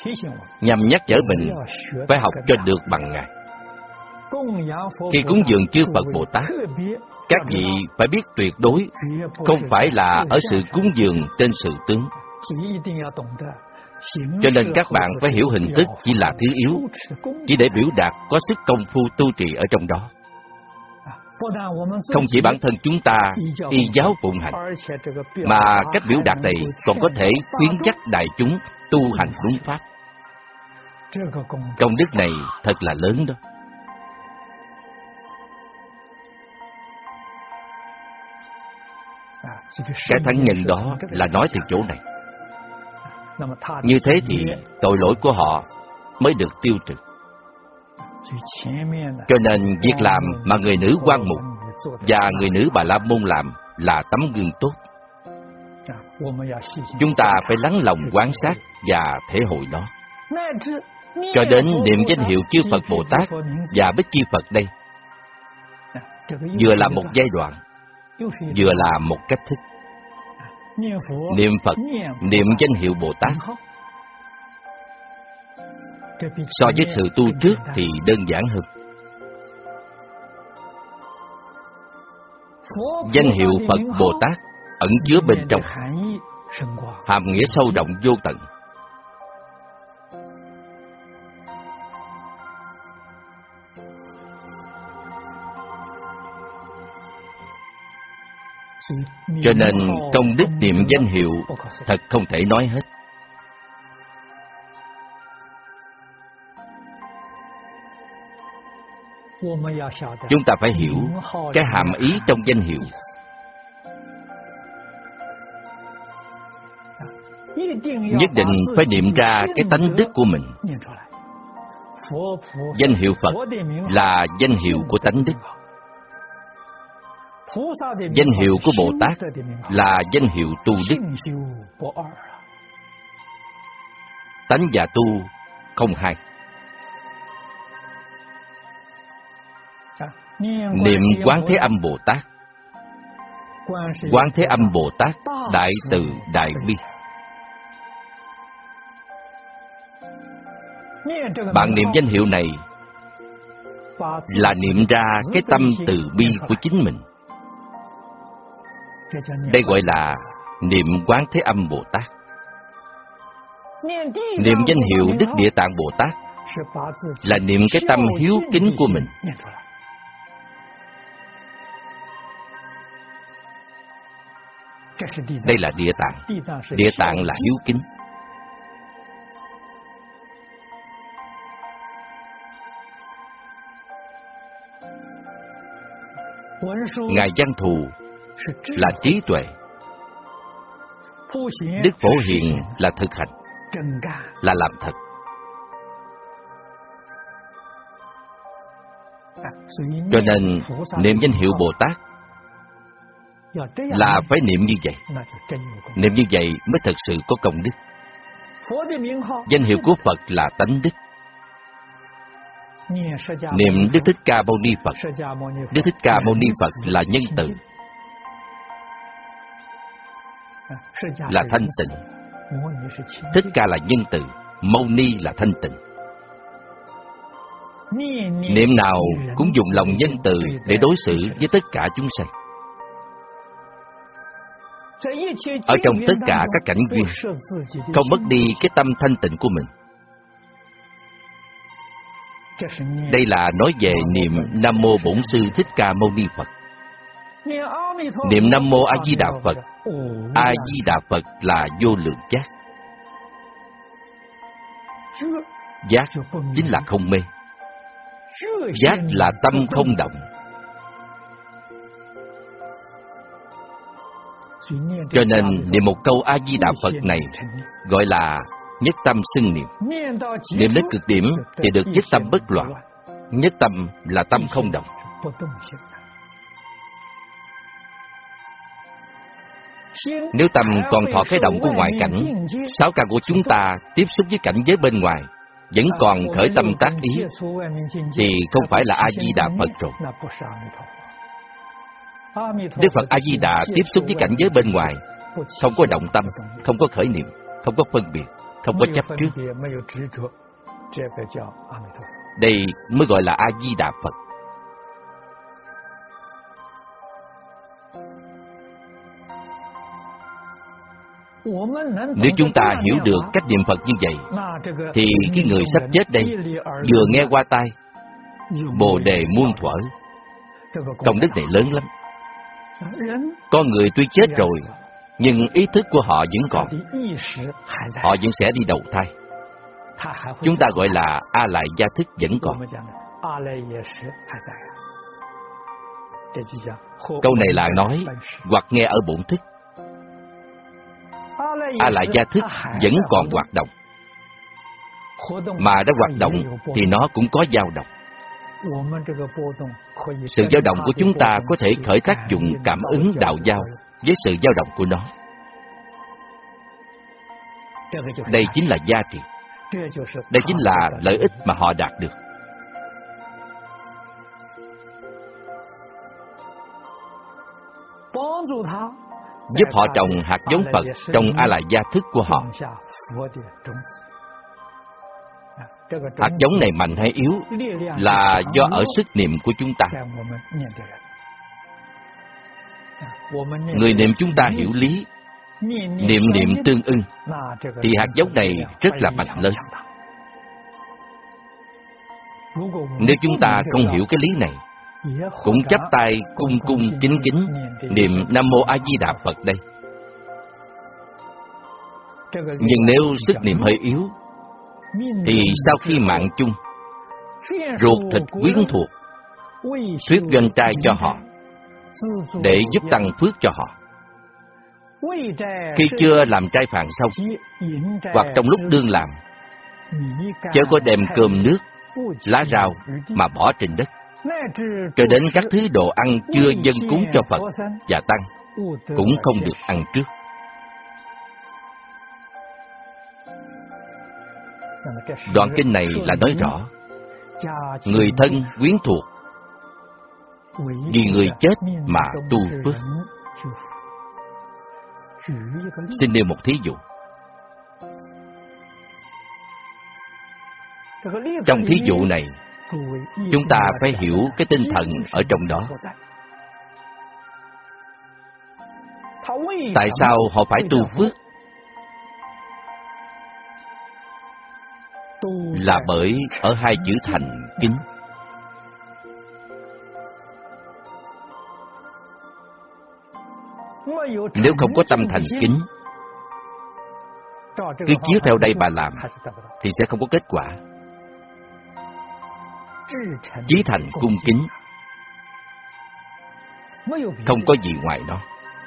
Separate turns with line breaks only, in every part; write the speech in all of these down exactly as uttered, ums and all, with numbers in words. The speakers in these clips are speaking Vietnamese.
nhằm nhắc nhở mình phải học cho được bằng Ngài. Khi cúng dường chư Phật Bồ Tát, các vị phải biết tuyệt đối không phải là ở sự cúng dường trên sự tướng. Cho nên các bạn phải hiểu hình thức chỉ là thứ yếu, chỉ để biểu đạt có sức công phu tu trì ở trong đó. Không chỉ bản thân chúng ta y giáo phụng hành, mà cách biểu đạt này còn có thể khuyến dắt đại chúng tu hành đúng pháp. Công đức này thật là lớn đó. Cái thắng nhân đó là nói từ chỗ này. Như thế thì tội lỗi của họ mới được tiêu trừ. Cho nên việc làm mà người nữ Quan Mục và người nữ Bà La Môn làm là tấm gương tốt. Chúng ta phải lắng lòng quan sát và thể hội nó. Cho đến niệm danh hiệu chư Phật Bồ Tát và Bích Chi Phật đây, vừa là một giai đoạn, vừa là một cách thức. Niệm Phật, niệm danh hiệu Bồ Tát so với sự tu trước thì đơn giản hơn. Danh hiệu Phật Bồ Tát ẩn chứa bên trong hàm nghĩa sâu rộng vô tận. Cho nên công đức niệm danh hiệu thật không thể nói hết. Chúng ta phải hiểu cái hàm ý trong danh hiệu. Nhất định phải niệm ra cái tánh đức của mình. Danh hiệu Phật là danh hiệu của tánh đức. Danh hiệu của Bồ Tát là danh hiệu tu đức. Tánh và tu không hai. Niệm Quán Thế Âm Bồ Tát. Quán Thế Âm Bồ Tát đại từ đại bi. Bạn niệm danh hiệu này là niệm ra cái tâm từ bi của chính mình. Đây gọi là niệm Quán Thế Âm Bồ Tát. Niệm danh hiệu Đức Địa Tạng Bồ Tát là niệm cái tâm hiếu kính của mình. Đây là Địa Tạng. Địa Tạng là hiếu kính. Ngài Văn Thù là trí tuệ. Đức Phổ Hiền là thực hành, là làm thật. Cho nên niệm danh hiệu Bồ Tát là phải niệm như vậy. Niệm như vậy mới thật sự có công đức. Danh hiệu của Phật là tánh đức. Niệm Đức Thích Ca Mâu Ni Phật. Đức Thích Ca Mâu Ni Phật là nhân từ, là thanh tịnh. Thích Ca là nhân từ, Mâu Ni là thanh tịnh. Niệm nào cũng dùng lòng nhân từ để đối xử với tất cả chúng sanh. Ở trong tất cả các cảnh duyên, không mất đi cái tâm thanh tịnh của mình. Đây là nói về niệm Nam Mô Bổn Sư Thích Ca Mâu Ni Phật. Niệm Nam Mô A Di Đà Phật. A Di Đà Phật là vô lượng giác. Giác chính là không mê. Giác là tâm không động. Cho nên niệm một câu A Di Đà Phật này gọi là nhất tâm xưng niệm. Niệm đến cực điểm thì được nhất tâm bất loạn. Nhất tâm là tâm không động. Nếu tâm còn thọ cái động của ngoại cảnh, sáu căn của chúng ta tiếp xúc với cảnh giới bên ngoài vẫn còn khởi tâm tác ý, thì không phải là A Di Đà Phật rồi. Đức Phật A Di Đà tiếp xúc với cảnh giới bên ngoài, không có động tâm, không có khởi niệm, không có phân biệt, không có chấp trước. Đây mới gọi là A-di-đà Phật. Nếu chúng ta hiểu được cách niệm Phật như vậy, thì cái người sắp chết đây vừa nghe qua tai Bồ đề muôn thuở, công đức này lớn lắm. Con người tuy chết rồi, nhưng ý thức của họ vẫn còn, họ vẫn sẽ đi đầu thai. Chúng ta gọi là A Lại Gia Thức vẫn còn. Câu này là nói hoặc nghe ở bổn thức. A Lại Gia Thức vẫn còn hoạt động, mà đã hoạt động thì nó cũng có dao động. Sự dao động của chúng ta có thể khởi tác dụng cảm ứng đạo giao với sự dao động của nó. Đây chính là giá trị. Đây chính là lợi ích mà họ đạt được. Giúp họ trồng hạt giống Phật trong A Lại Gia Thức của họ. Hạt giống này mạnh hay yếu là do ở sức niệm của chúng ta. Người niệm chúng ta hiểu lý, niệm niệm tương ưng, thì hạt giống này rất là mạnh lớn. Nếu chúng ta không hiểu cái lý này, cũng chắp tay cung cung kính kính niệm Nam Mô A Di Đà Phật đây, nhưng nếu sức niệm hơi yếu, thì sau khi mạng chung, ruột thịt quyến thuộc, thuyết doanh trai cho họ, để giúp tăng phước cho họ. Khi chưa làm trai phàn xong, hoặc trong lúc đương làm, chớ có đem cơm nước, lá rau mà bỏ trên đất, cho đến các thứ đồ ăn chưa dâng cúng cho Phật và Tăng cũng không được ăn trước. Đoạn kinh này là nói rõ người thân quyến thuộc vì người chết mà tu phước. Xin nêu một thí dụ. Trong thí dụ này, chúng ta phải hiểu cái tinh thần ở trong đó. Tại sao họ phải tu phước? Là bởi ở hai chữ thành kính. Nếu không có tâm thành kính, cứ chiếu theo đây bà làm, thì sẽ không có kết quả. Chí thành cung kính, không có gì ngoài nó.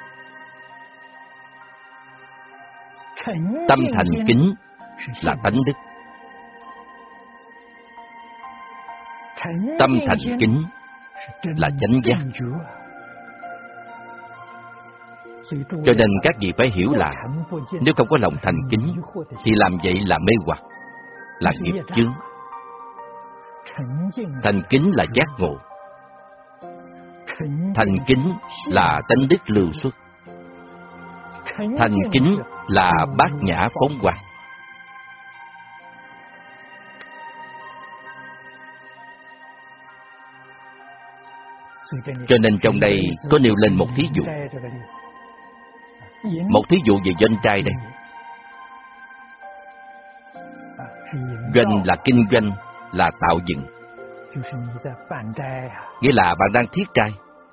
Tâm thành kính là tánh đức. Tâm thành kính là chánh giác. Cho nên các vị phải hiểu là nếu không có lòng thành kính thì làm vậy là mê hoặc, là nghiệp chướng. Thành kính là giác ngộ. Thành kính là tánh đức lưu xuất. Thành kính là bát nhã phóng quang. Cho nên trong đây có nêu lên một thí dụ. Một thí dụ về doanh trai đây. Doanh là kinh doanh, là tạo dựng. Nghĩa là bạn đang thiết trai.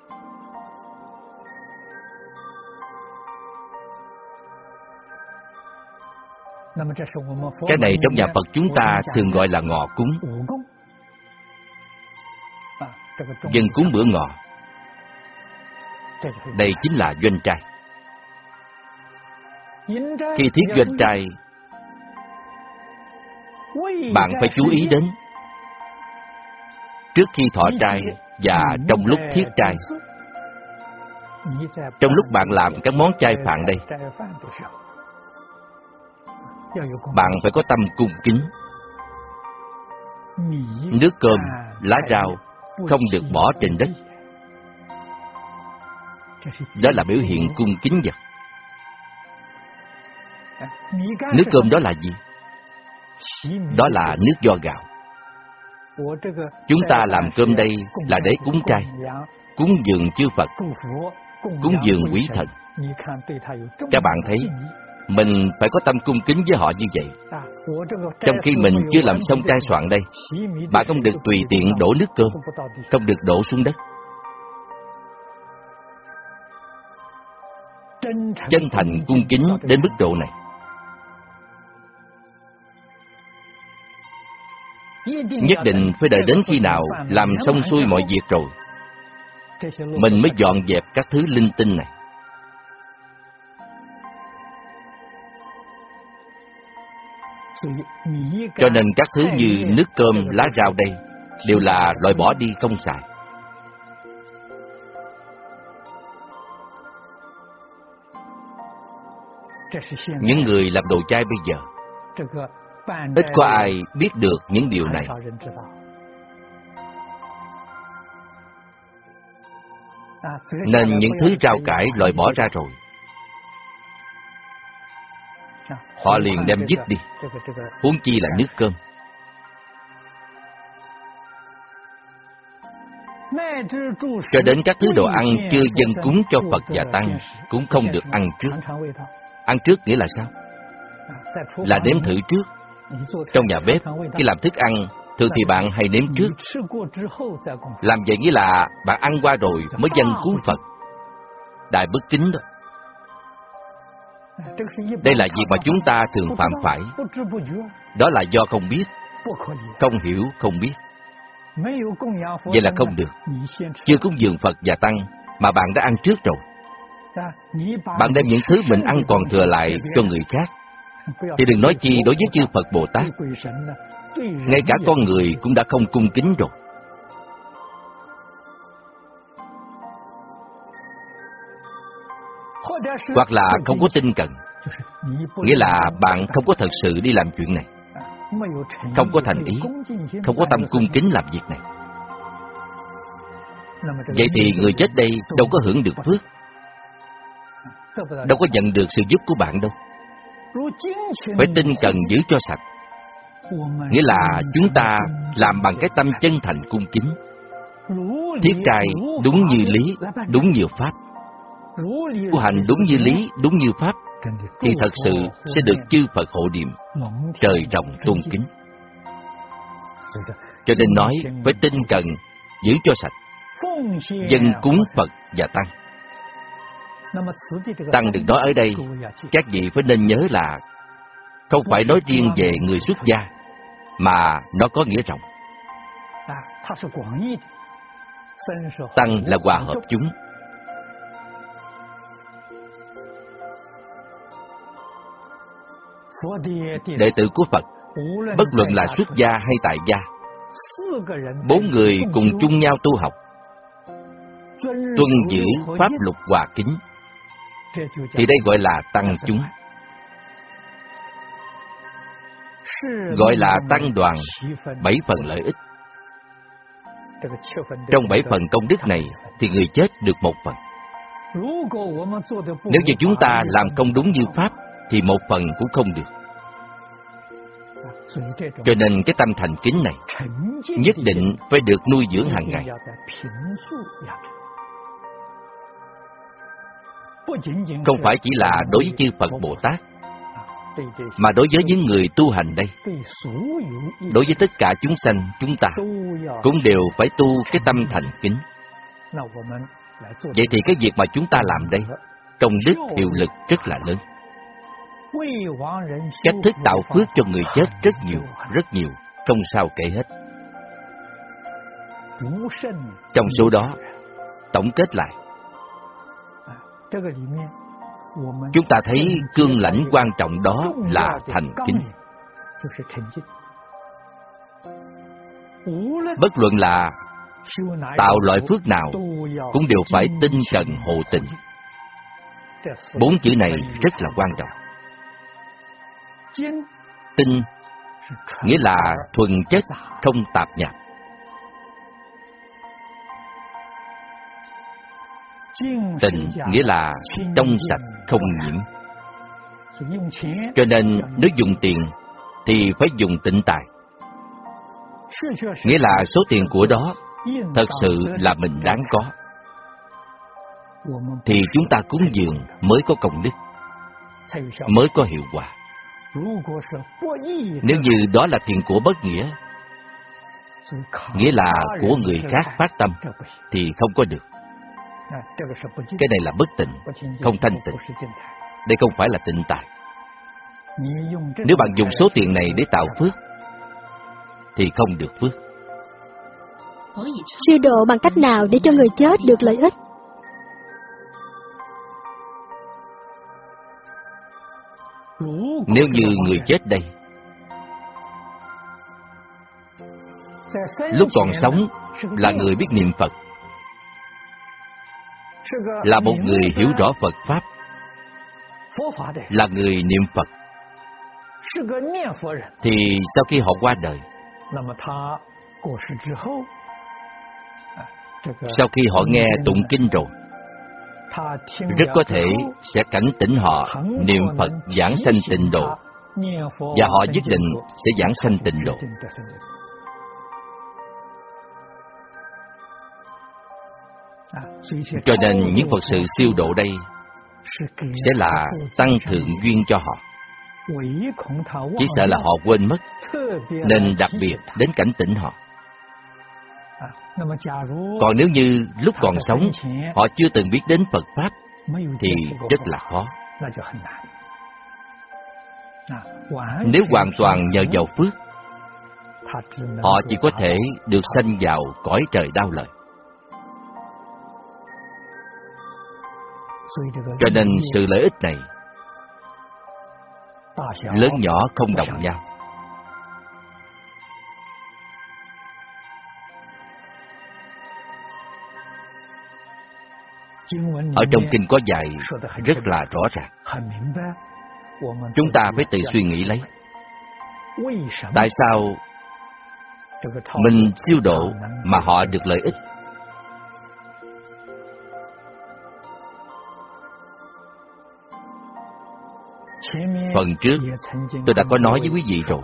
Cái này trong nhà Phật chúng ta thường gọi là ngọ cúng. Dân cúng bữa ngọ. Đây chính là doanh trai. Khi thiết doanh trai, bạn phải chú ý đến trước khi thọ trai và trong lúc thiết trai. Trong lúc bạn làm các món chay phạn đây, bạn phải có tâm cung kính. Nước cơm, lá rau không được bỏ trên đất. Đó là biểu hiện cung kính vật. Nước cơm đó là gì? đó là nước vo gạo. Chúng ta làm cơm đây là để cúng trai, cúng dường chư Phật, cúng dường quý thần. Các bạn thấy, mình phải có tâm cung kính với họ như vậy. Trong khi mình chưa làm xong trai soạn đây, bạn không được tùy tiện đổ nước cơm, không được đổ xuống đất. Chân thành cung kính đến mức độ này. Nhất định phải đợi đến khi nào làm xong xuôi mọi việc rồi, mình mới dọn dẹp các thứ linh tinh này. Cho nên các thứ như nước cơm, lá rau đây đều là loại bỏ đi không xài. Những người làm đồ chay bây giờ, ít có ai biết được những điều này. Nên những thứ rau cải loại bỏ ra rồi, họ liền đem vứt đi, huống chi là nước cơm. Cho đến các thứ đồ ăn chưa dâng cúng cho Phật và Tăng cũng không được ăn trước. Ăn trước nghĩa là sao? Là nếm thử trước. Trong nhà bếp, khi làm thức ăn, thường thì bạn hay nếm trước. Làm vậy nghĩa là bạn ăn qua rồi mới dâng cúng Phật. Đại bất kính đó. Đây là việc mà chúng ta thường phạm phải. Đó là do không biết, không hiểu, không biết. Vậy là không được. Chưa cúng dường Phật và Tăng mà bạn đã ăn trước rồi. Bạn đem những thứ mình ăn còn thừa lại cho người khác, thì đừng nói chi đối với chư Phật Bồ Tát. Ngay cả con người cũng đã không cung kính rồi. Hoặc là không có tinh cần, nghĩa là bạn không có thật sự đi làm chuyện này, không có thành ý, không có tâm cung kính làm việc này. Vậy thì người chết đây đâu có hưởng được phước, đâu có nhận được sự giúp của bạn đâu. Phải tinh cần giữ cho sạch, nghĩa là chúng ta làm bằng cái tâm chân thành cung kính, thiết trai đúng như lý, đúng như pháp, tu hành đúng như lý, đúng như pháp, thì thật sự sẽ được chư Phật hộ niệm, trời rộng tôn kính. Cho nên nói phải tinh cần giữ cho sạch, dâng cúng Phật và Tăng. Tăng được nói ở đây, các vị phải nên nhớ là không phải nói riêng về người xuất gia, mà nó có nghĩa rộng. Tăng là hòa hợp chúng. Đệ tử của Phật, bất luận là xuất gia hay tại gia, bốn người cùng chung nhau tu học, tuân giữ pháp luật hòa kính, thì đây gọi là tăng chúng, gọi là tăng đoàn, bảy phần lợi ích. Trong bảy phần công đức này thì người chết được một phần. Nếu như chúng ta làm công đúng như pháp thì một phần cũng không được. Cho nên cái tâm thành kính này nhất định phải được nuôi dưỡng hàng ngày. Không phải chỉ là đối với chư Phật Bồ Tát, mà đối với những người tu hành đây, đối với tất cả chúng sanh chúng ta cũng đều phải tu cái tâm thành kính. Vậy thì cái việc mà chúng ta làm đây, công đức hiệu lực rất là lớn. Cách thức tạo phước cho người chết rất nhiều, rất nhiều, không sao kể hết. Trong số đó, tổng kết lại, chúng ta thấy cương lãnh quan trọng đó là thành kính. Bất luận là tạo loại phước nào cũng đều phải tinh cần hộ tình. Bốn chữ này rất là quan trọng. Tinh nghĩa là thuần chất, không tạp nhạp. Tịnh nghĩa là trong sạch, không nhiễm. Cho nên nếu dùng tiền thì phải dùng tịnh tài. Nghĩa là số tiền của đó thật sự là mình đáng có, thì chúng ta cúng dường mới có công đức, mới có hiệu quả. Nếu như đó là tiền của bất nghĩa, nghĩa là của người khác phát tâm, thì không có được. Cái này là bất tịnh, không thanh tịnh. Đây không phải là tịnh tài. Nếu bạn dùng số tiền này để tạo phước, thì không được phước.
Siêu độ bằng cách nào để cho người chết được lợi ích?
Nếu như người chết đây, lúc còn sống là người biết niệm Phật, là một người hiểu rõ Phật Pháp, là người niệm Phật, thì sau khi họ qua đời, sau khi họ nghe tụng kinh rồi, rất có thể sẽ cảnh tỉnh họ niệm Phật giảng sanh tịnh độ, và họ nhất định sẽ giảng sanh tịnh độ. Cho nên những Phật sự siêu độ đây sẽ là tăng thượng duyên cho họ. Chỉ sợ là họ quên mất, nên đặc biệt đến cảnh tỉnh họ. Còn nếu như lúc còn sống họ chưa từng biết đến Phật Pháp, thì rất là khó. Nếu hoàn toàn nhờ vào phước, họ chỉ có thể được sanh vào cõi trời đau lợi. Cho nên sự lợi ích này lớn nhỏ không đồng nhau. Ở trong kinh có dạy rất là rõ ràng. Chúng ta phải tự suy nghĩ lấy, tại sao mình siêu độ mà họ được lợi ích? Phần trước tôi đã có nói với quý vị rồi.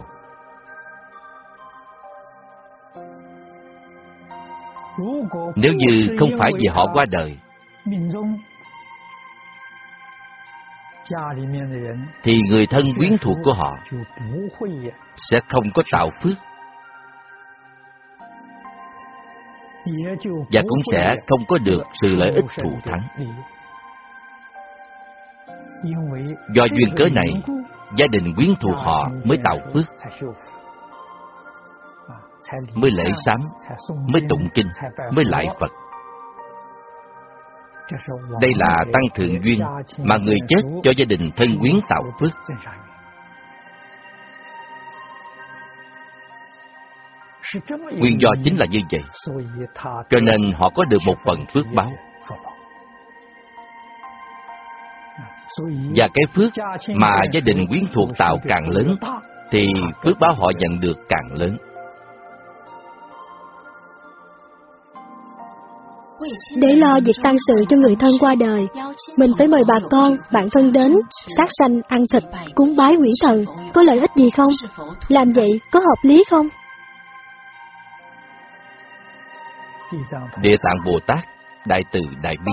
Nếu như không phải vì họ qua đời, thì người thân quyến thuộc của họ sẽ không có tạo phước, và cũng sẽ không có được sự lợi ích thù thắng. Do duyên cớ này, gia đình quyến thuộc họ mới tạo phước, mới lễ sám, mới tụng kinh, mới lại Phật. Đây là tăng thượng duyên mà người chết cho gia đình thân quyến tạo phước. Nguyên do chính là như vậy, cho nên họ có được một phần phước báo. Và cái phước mà gia đình quyến thuộc tạo càng lớn, thì phước báo họ nhận được càng lớn.
Để lo việc tang sự cho người thân qua đời, mình phải mời bà con, bạn thân đến, sát sanh, ăn thịt, cúng bái quỷ thần, có lợi ích gì không? Làm vậy có hợp lý không?
Địa Tạng Bồ Tát đại từ đại bi,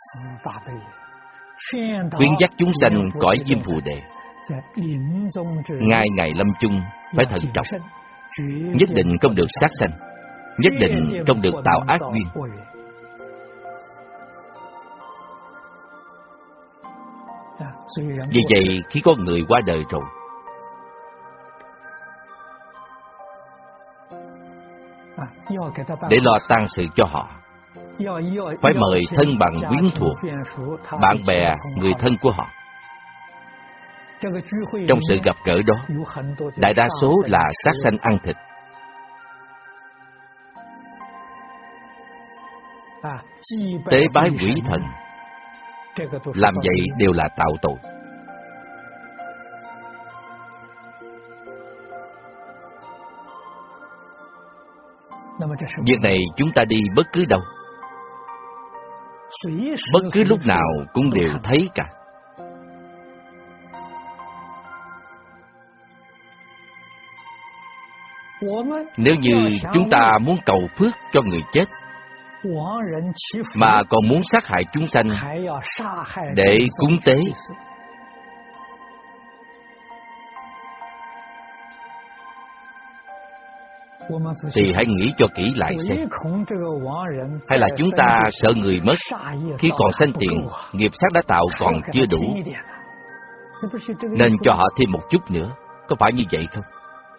khuyến dắt chúng sanh cõi Diêm Phù Đề, ngay ngày lâm chung phải thận trọng, nhất định không được sát sanh, nhất định không được tạo ác duyên. Vì vậy, khi có người qua đời rồi, để lo tang sự cho họ, phải mời thân bằng quyến thuộc, bạn bè, người thân của họ. Trong sự gặp gỡ đó, đại đa số là sát sanh ăn thịt. Tế bái quỷ thần, làm vậy đều là tạo tội. Việc này chúng ta đi bất cứ đâu, bất cứ lúc nào cũng đều thấy cả. Nếu như chúng ta muốn cầu phước cho người chết, mà còn muốn sát hại chúng sanh để cúng tế, thì hãy nghĩ cho kỹ lại xem. Hay là chúng ta sợ người mất khi còn sanh tiền, nghiệp sát đã tạo còn chưa đủ, nên cho họ thêm một chút nữa, có phải như vậy không?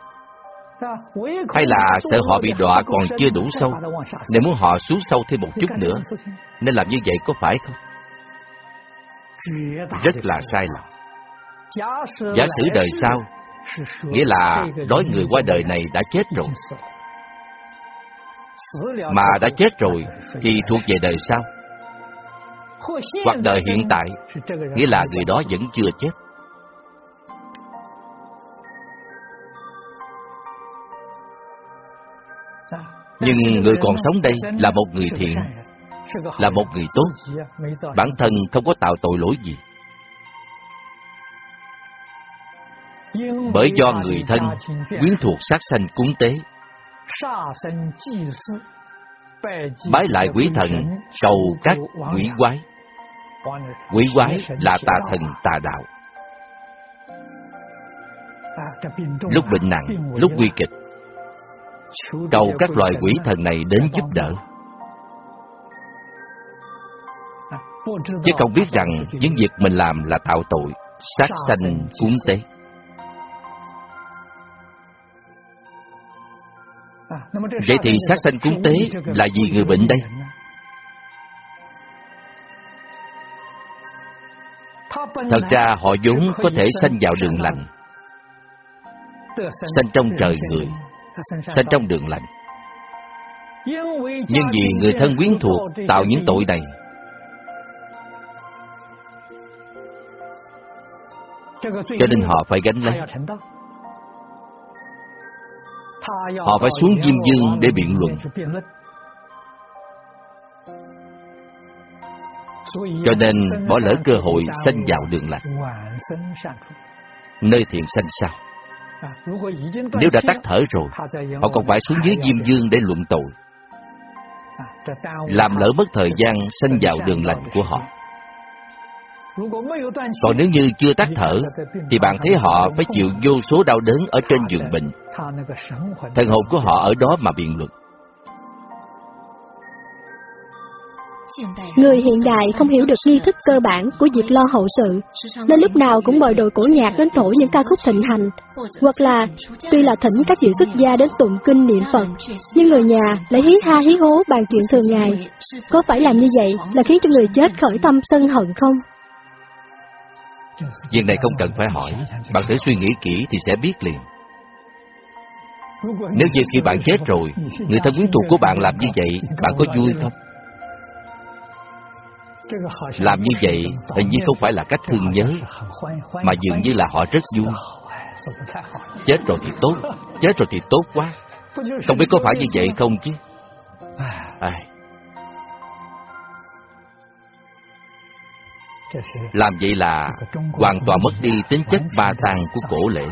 Hay là sợ họ bị đọa còn chưa đủ sâu, nên muốn họ xuống sâu thêm một chút nữa, nên làm như vậy, có phải không? Rất là sai lầm. Giả sử đời sau, nghĩa là nói người qua đời này đã chết rồi. Mà đã chết rồi thì thuộc về đời sau. Hoặc đời hiện tại, nghĩa là người đó vẫn chưa chết. Nhưng người còn sống đây là một người thiện, là một người tốt, bản thân không có tạo tội lỗi gì. Bởi do người thân, quyến thuộc sát sanh cúng tế, bái lại quý thần, cầu các quỷ quái. Quỷ quái là tà thần tà đạo. Lúc bệnh nặng, lúc nguy kịch, cầu các loài quỷ thần này đến giúp đỡ. Chứ không biết rằng những việc mình làm là tạo tội, sát sanh cúng tế. Vậy thì sát sanh cúng tế là vì người bệnh đây? Thật ra họ vốn có thể sanh vào đường lành, sanh trong trời người, sanh trong đường lành. Nhưng vì người thân quyến thuộc tạo những tội này, cho nên họ phải gánh lấy. Họ phải xuống Diêm Dương để biện luận. Cho nên bỏ lỡ cơ hội sanh vào đường lành, nơi thiện sanh sao. Nếu đã tắt thở rồi, họ còn phải xuống dưới Diêm Dương để luận tội, làm lỡ mất thời gian sanh vào đường lành của họ. Còn nếu như chưa tắt thở, thì bạn thấy họ phải chịu vô số đau đớn ở trên giường bệnh. Thần hồn của họ ở đó mà biện luận.
Người hiện đại không hiểu được nghi thức cơ bản của việc lo hậu sự, nên lúc nào cũng mời đội cổ nhạc đến thổi những ca khúc thịnh hành, hoặc là tuy là thỉnh các vị xuất gia đến tụng kinh niệm Phật, nhưng người nhà lại hí ha hí hố bàn chuyện thường ngày. Có phải làm như vậy là khiến cho người chết khởi tâm sân hận không?
Việc này không cần phải hỏi, bạn thử suy nghĩ kỹ thì sẽ biết liền. Nếu như khi bạn chết rồi, người thân quyến thuộc của bạn làm như vậy, bạn có vui không? Làm như vậy hình như không phải là cách thương nhớ, mà dường như là họ rất vui. Chết rồi thì tốt, chết rồi thì tốt quá. Không biết có phải như vậy không chứ? Ai... Làm vậy là hoàn toàn mất đi tính chất ba tang của cổ lễ.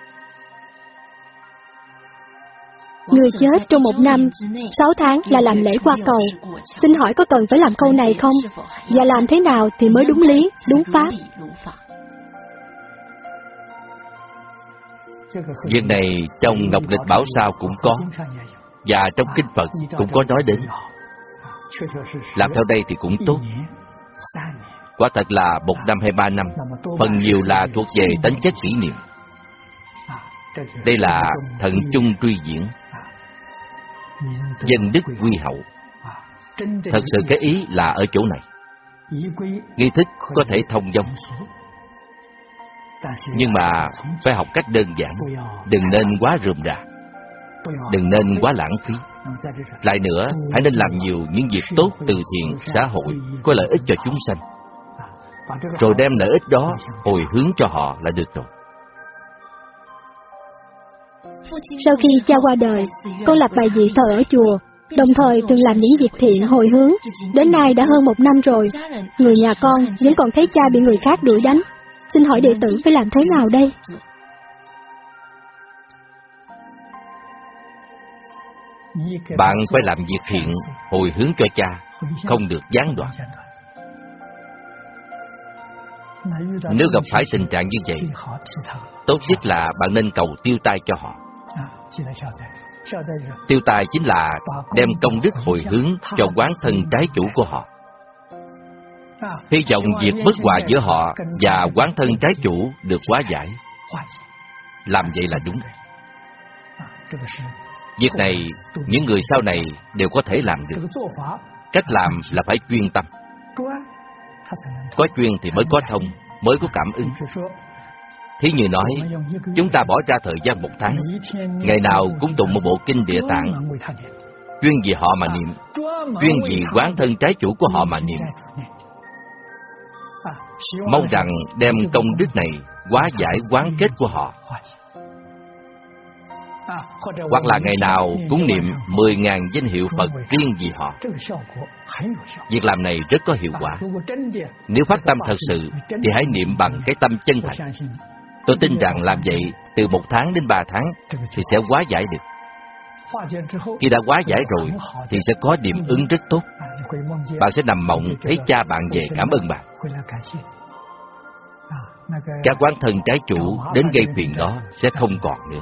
Người chết trong một năm, sáu tháng là làm lễ qua cầu. Xin hỏi có cần phải làm câu này không? Và làm thế nào thì mới đúng lý, đúng pháp?
Việc này trong Ngọc Lịch Bảo Sao cũng có, và trong Kinh Phật cũng có nói đến. Làm theo đây thì cũng tốt. Quả thật là một năm hay ba năm, phần nhiều là thuộc về tính chất kỷ niệm. Đây là thận chung truy diễn, dân đức quy hậu. Thật sự cái ý là ở chỗ này. Nghi thức có thể thông dong, nhưng mà phải học cách đơn giản. Đừng nên quá rườm rà, đừng nên quá lãng phí. Lại nữa, hãy nên làm nhiều những việc tốt từ thiện xã hội có lợi ích cho chúng sanh, rồi đem lợi ích đó hồi hướng cho họ là được rồi.
Sau khi cha qua đời, con lập bài vị thờ ở chùa, đồng thời từng làm những việc thiện hồi hướng. Đến nay đã hơn một năm rồi, người nhà con vẫn còn thấy cha bị người khác đuổi đánh. Xin hỏi đệ tử phải làm thế nào đây?
Bạn phải làm việc thiện, hồi hướng cho cha, không được gián đoạn. Nếu gặp phải tình trạng như vậy, tốt nhất là bạn nên cầu tiêu tai cho họ. Tiêu tai chính là đem công đức hồi hướng cho quán thân trái chủ của họ. Hy vọng việc bất hòa giữa họ và quán thân trái chủ được hóa giải. Làm vậy là đúng. Việc này, những người sau này đều có thể làm được. Cách làm là phải chuyên tâm. Có chuyên thì mới có thông, mới có cảm ứng. Thí như nói, chúng ta bỏ ra thời gian một tháng, ngày nào cũng tụng một bộ kinh Địa Tạng, chuyên vì họ mà niệm, chuyên vì quán thân trái chủ của họ mà niệm. Mong rằng đem công đức này hóa giải quán kết của họ. Hoặc là ngày nào cũng niệm mười ngàn danh hiệu Phật riêng vì họ. Việc làm này rất có hiệu quả. Nếu phát tâm thật sự thì hãy niệm bằng cái tâm chân thành. Tôi tin rằng làm vậy từ một tháng đến ba tháng thì sẽ hóa giải được. Khi đã hóa giải rồi thì sẽ có điểm ứng rất tốt. Bạn sẽ nằm mộng thấy cha bạn về cảm ơn bạn. Các quán thân trái chủ đến gây phiền đó sẽ không còn nữa.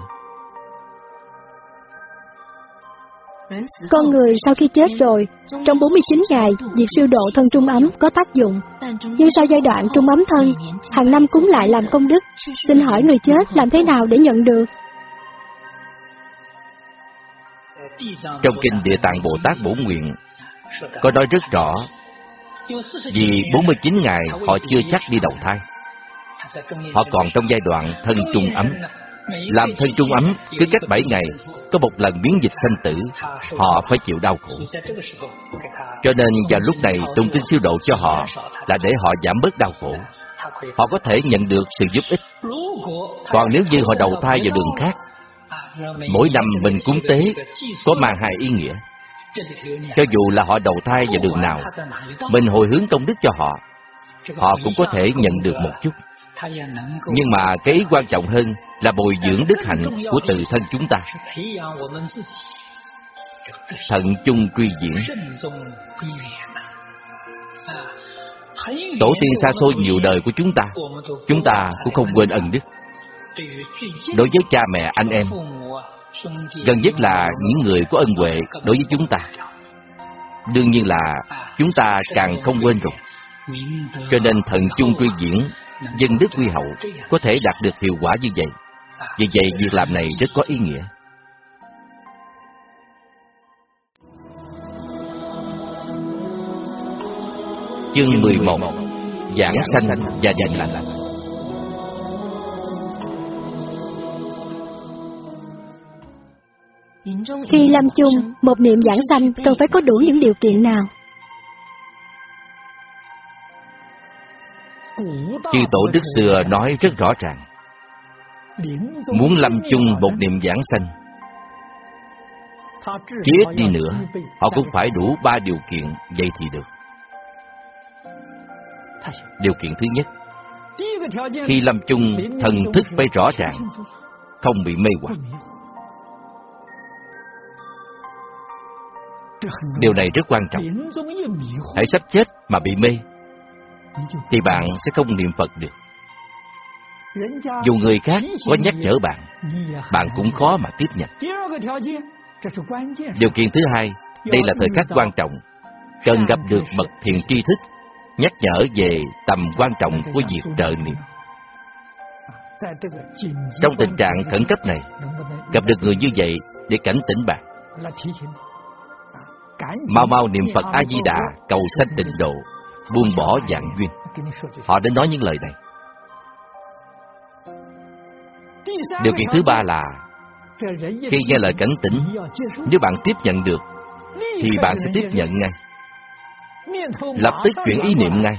Con người sau khi chết rồi, trong bốn mươi chín ngày, việc siêu độ thân trung ấm có tác dụng. Nhưng sau giai đoạn trung ấm thân, hàng năm cúng lại làm công đức. Xin hỏi người chết làm thế nào để nhận được?
Trong kinh Địa Tạng Bồ Tát Bổn Nguyện có nói rất rõ, vì bốn mươi chín ngày họ chưa chắc đi đầu thai. Họ còn trong giai đoạn thân trung ấm. Làm thân trung ấm, cứ cách bảy ngày có một lần biến dịch sanh tử, họ phải chịu đau khổ. Cho nên vào lúc này tụng kinh siêu độ cho họ là để họ giảm bớt đau khổ. Họ có thể nhận được sự giúp ích. Còn nếu như họ đầu thai vào đường khác, mỗi năm mình cúng tế có mang hai ý nghĩa. Cho dù là họ đầu thai vào đường nào, mình hồi hướng công đức cho họ, họ cũng có thể nhận được một chút. Nhưng mà cái ý quan trọng hơn là bồi dưỡng đức hạnh của tự thân chúng ta. Thận chung truy diễn. Tổ tiên xa xôi nhiều đời của chúng ta, chúng ta cũng không quên ân đức. Đối với cha mẹ, anh em, gần nhất là những người có ân huệ đối với chúng ta. Đương nhiên là chúng ta càng không quên rồi. Cho nên thận chung truy diễn, dân đức quy hậu có thể đạt được hiệu quả như vậy. Vì vậy việc làm này rất có ý nghĩa. Chương mười một. Giảng sanh và dành lành.
Khi lâm chung, một niệm giảng sanh cần phải có đủ những điều kiện nào?
Chư tổ đức xưa nói rất rõ ràng, muốn lâm chung một niệm giảng sanh, chí ít đi nữa họ cũng phải đủ ba điều kiện, vậy thì được. Điều kiện thứ nhất, khi lâm chung thần thức phải rõ ràng, không bị mê hoặc. Điều này rất quan trọng. Hãy sắp chết mà bị mê thì bạn sẽ không niệm Phật được. Dù người khác có nhắc nhở bạn, bạn cũng khó mà tiếp nhận. Điều kiện thứ hai, đây là thời khắc quan trọng, cần gặp được bậc thiền tri thức, nhắc nhở về tầm quan trọng của việc trợ niệm. Trong tình trạng khẩn cấp này, gặp được người như vậy để cảnh tỉnh bạn. Mau mau niệm Phật A Di Đà, cầu sanh tịnh độ, buông bỏ vạn duyên. Họ đến nói những lời này. Điều kiện thứ ba là khi nghe lời cảnh tỉnh, nếu bạn tiếp nhận được thì bạn sẽ tiếp nhận ngay, lập tức chuyển ý niệm ngay.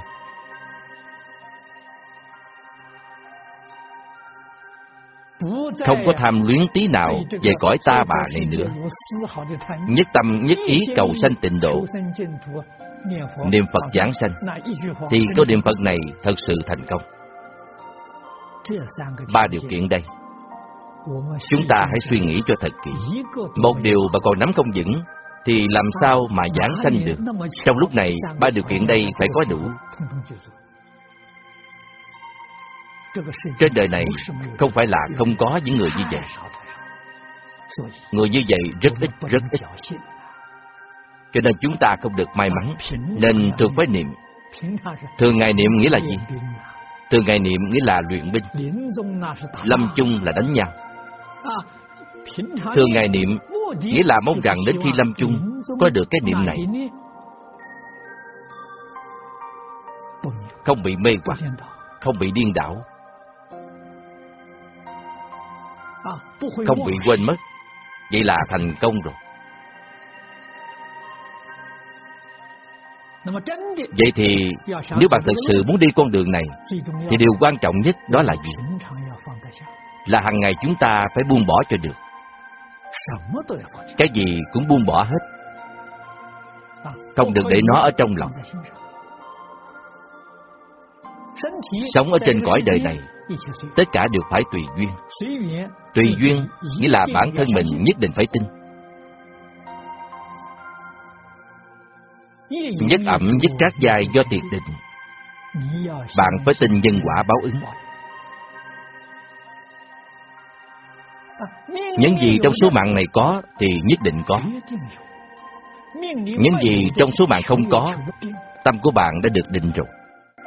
Không có tham luyến tí nào về cõi ta bà này nữa. Nhất tâm nhất ý cầu sanh tịnh độ, niệm Phật giảng sanh, thì câu niệm Phật này thật sự thành công. Ba điều kiện đây. chúng ta hãy suy nghĩ cho thật kỹ. Một điều mà còn nắm không vững thì làm sao mà giảng sanh được? Trong lúc này, ba điều kiện đây phải có đủ. Trên đời này không phải là không có những người như vậy. Người như vậy rất ít, rất ít. Cho nên chúng ta không được may mắn, nên thường phải niệm. Thường ngày niệm nghĩa là gì? Thường ngày niệm nghĩa là luyện binh. Lâm chung là đánh nhau. Thường ngày niệm nghĩa là mong rằng đến khi lâm chung có được cái niệm này, không bị mê hoặc, không bị điên đảo, không bị quên mất. Vậy là thành công rồi. Vậy thì nếu bạn thực sự muốn đi con đường này thì điều quan trọng nhất đó là gì? Là hàng ngày chúng ta phải buông bỏ cho được. Cái gì cũng buông bỏ hết, không được để nó ở trong lòng. Sống ở trên cõi đời này, tất cả đều phải tùy duyên. Tùy duyên nghĩa là bản thân mình nhất định phải tin. Nhất ẩm nhất trác giai do tiệt định. Bạn phải tin nhân quả báo ứng. Những gì trong số mạng này có thì nhất định có. Những gì trong số mạng không có, tâm của bạn đã được định rồi.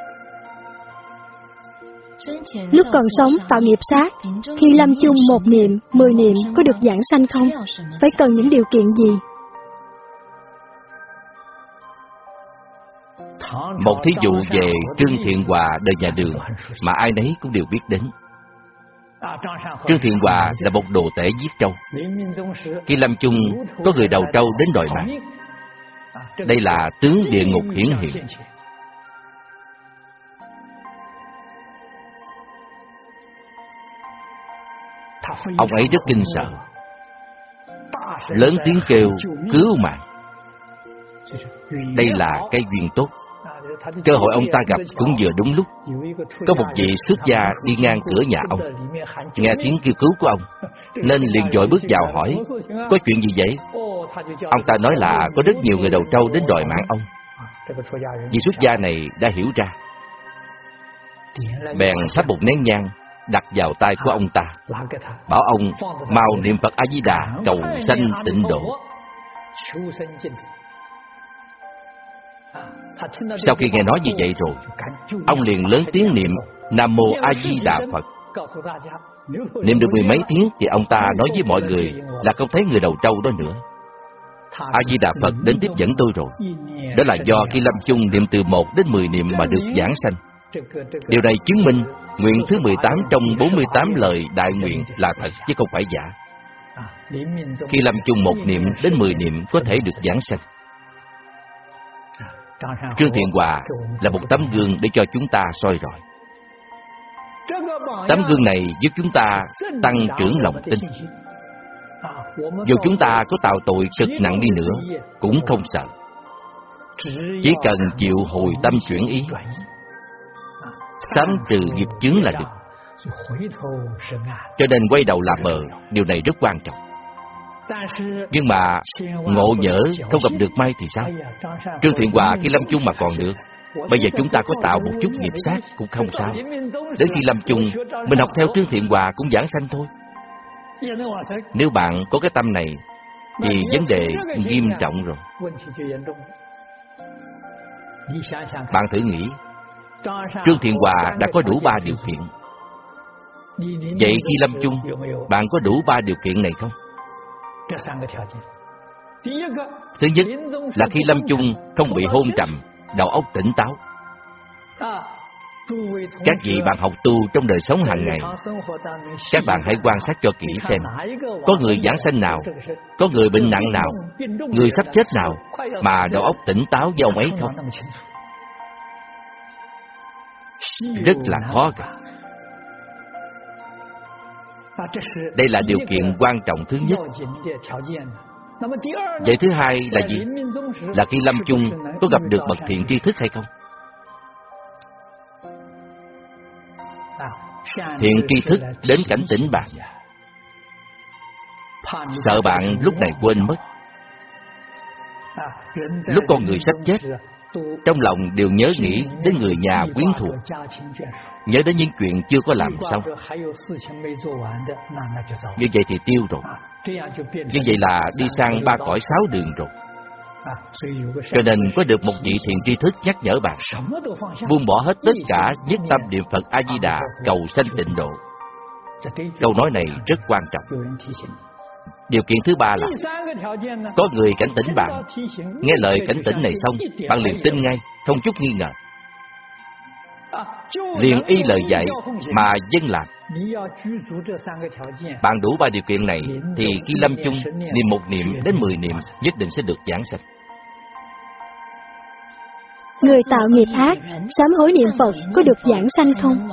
Lúc còn sống tạo nghiệp sát, khi lâm chung một niệm, mười niệm có được giảng sanh không? Phải cần những điều kiện gì?
Một thí dụ về Trương Thiện Hòa đời nhà Đường mà ai nấy cũng đều biết đến. Trương Thiện Hòa là một đồ tể giết trâu. Khi lâm chung có người đầu trâu đến đòi mạng. Đây là tướng địa ngục hiển hiện. Ông ấy rất kinh sợ, lớn tiếng kêu cứu mạng. Đây là cái duyên tốt. Cơ hội ông ta gặp cũng vừa đúng lúc. Có một vị xuất gia đi ngang cửa nhà ông, nghe tiếng kêu cứu của ông, nên liền vội bước vào hỏi có chuyện gì vậy. Ông ta nói là có rất nhiều người đầu trâu đến đòi mạng ông. Vị xuất gia này đã hiểu ra, bèn thắp một nén nhang đặt vào tay của ông ta, bảo ông mau niệm Phật A Di Đà cầu sanh tịnh độ. Sau khi nghe nói như vậy rồi, ông liền lớn tiếng niệm Nam Mô A Di Đà Phật. Niệm được mười mấy tiếng thì ông ta nói với mọi người là không thấy người đầu trâu đó nữa. A Di Đà Phật đến tiếp dẫn tôi rồi. Đó là do khi lâm chung niệm từ một đến mười niệm mà được giảng sanh. Điều này chứng minh nguyện thứ mười tám trong bốn mươi tám lời đại nguyện là thật chứ không phải giả. Khi lâm chung một niệm đến mười niệm có thể được giảng sanh. Trương Thiện Hòa là một tấm gương để cho chúng ta soi rọi. Tấm gương này giúp chúng ta tăng trưởng lòng tin. Dù chúng ta có tạo tội cực nặng đi nữa cũng không sợ. Chỉ cần chịu hồi tâm chuyển ý, sám trừ nghiệp chướng là được. Cho nên quay đầu là bờ, điều này rất quan trọng. Nhưng mà ngộ nhỡ không gặp được may thì sao? Trương Thiện Hòa khi lâm chung mà còn được. Bây giờ chúng ta có tạo một chút nghiệp sát cũng không sao. Đến khi lâm chung, mình học theo Trương Thiện Hòa cũng giảng sanh thôi. Nếu bạn có cái tâm này thì vấn đề nghiêm trọng rồi. Bạn thử nghĩ, Trương Thiện Hòa đã có đủ ba điều kiện. Vậy khi lâm chung, bạn có đủ ba điều kiện này không? Thứ nhất là khi lâm chung không bị hôn trầm, đầu óc tỉnh táo. Các vị bạn học tu trong đời sống hàng ngày, các bạn hãy quan sát cho kỹ xem, có người giảng sanh nào, có người bệnh nặng nào, người sắp chết nào mà đầu óc tỉnh táo với ông ấy không? Rất là khó gặp. Đây là điều kiện quan trọng thứ nhất. Vậy thứ hai là gì? Là khi lâm chung có gặp được bậc thiện tri thức hay không? Thiện tri thức đến cảnh tỉnh bạn, sợ bạn lúc này quên mất. Lúc con người sắp chết, trong lòng đều nhớ nghĩ đến người nhà quyến thuộc, nhớ đến những chuyện chưa có làm xong. Như vậy thì tiêu rồi. Như vậy là đi sang ba cõi sáu đường rồi. Cho nên có được một vị thiện tri thức nhắc nhở bạn buông bỏ hết tất cả, nhất tâm niệm Phật A Di Đà, cầu sanh tịnh độ. Câu nói này rất quan trọng. Điều kiện thứ ba là có người cảnh tỉnh bạn. Nghe lời cảnh tỉnh này xong, bạn liền tin ngay, không chút nghi ngờ, liền y lời dạy mà dâng làm. Bạn đủ ba điều kiện này thì khi lâm chung, niệm một niệm đến mười niệm nhất định sẽ được giảng sanh.
Người tạo nghiệp ác, sám hối niệm Phật có được giảng sanh không?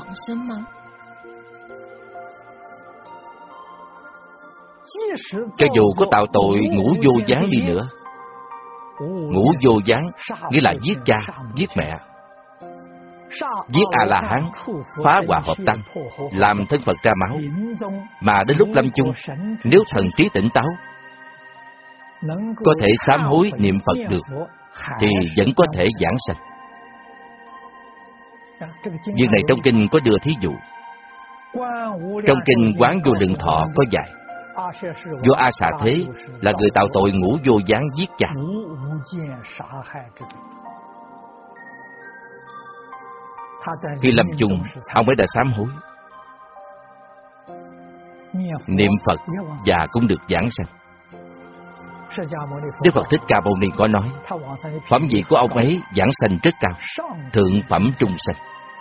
Cho dù có tạo tội ngũ vô gián đi nữa, ngũ vô gián nghĩa là giết cha, giết mẹ, giết A-la-hán, phá hoại hợp tăng, làm thân Phật ra máu, mà đến lúc lâm chung, nếu thần trí tỉnh táo, có thể sám hối niệm Phật được, thì vẫn có thể giảng sanh. Việc này trong kinh có đưa thí dụ. Trong kinh Quán Vô Lượng Thọ có dạy, vua A Xà Thế là người tạo tội ngũ vô gián giết cha. Khi lâm chung, ông ấy đã sám hối, niệm Phật và cũng được giảng sanh. Đức Phật Thích Ca Mâu Ni có nói, phẩm vị của ông ấy giảng sanh rất cao, thượng phẩm trung sanh.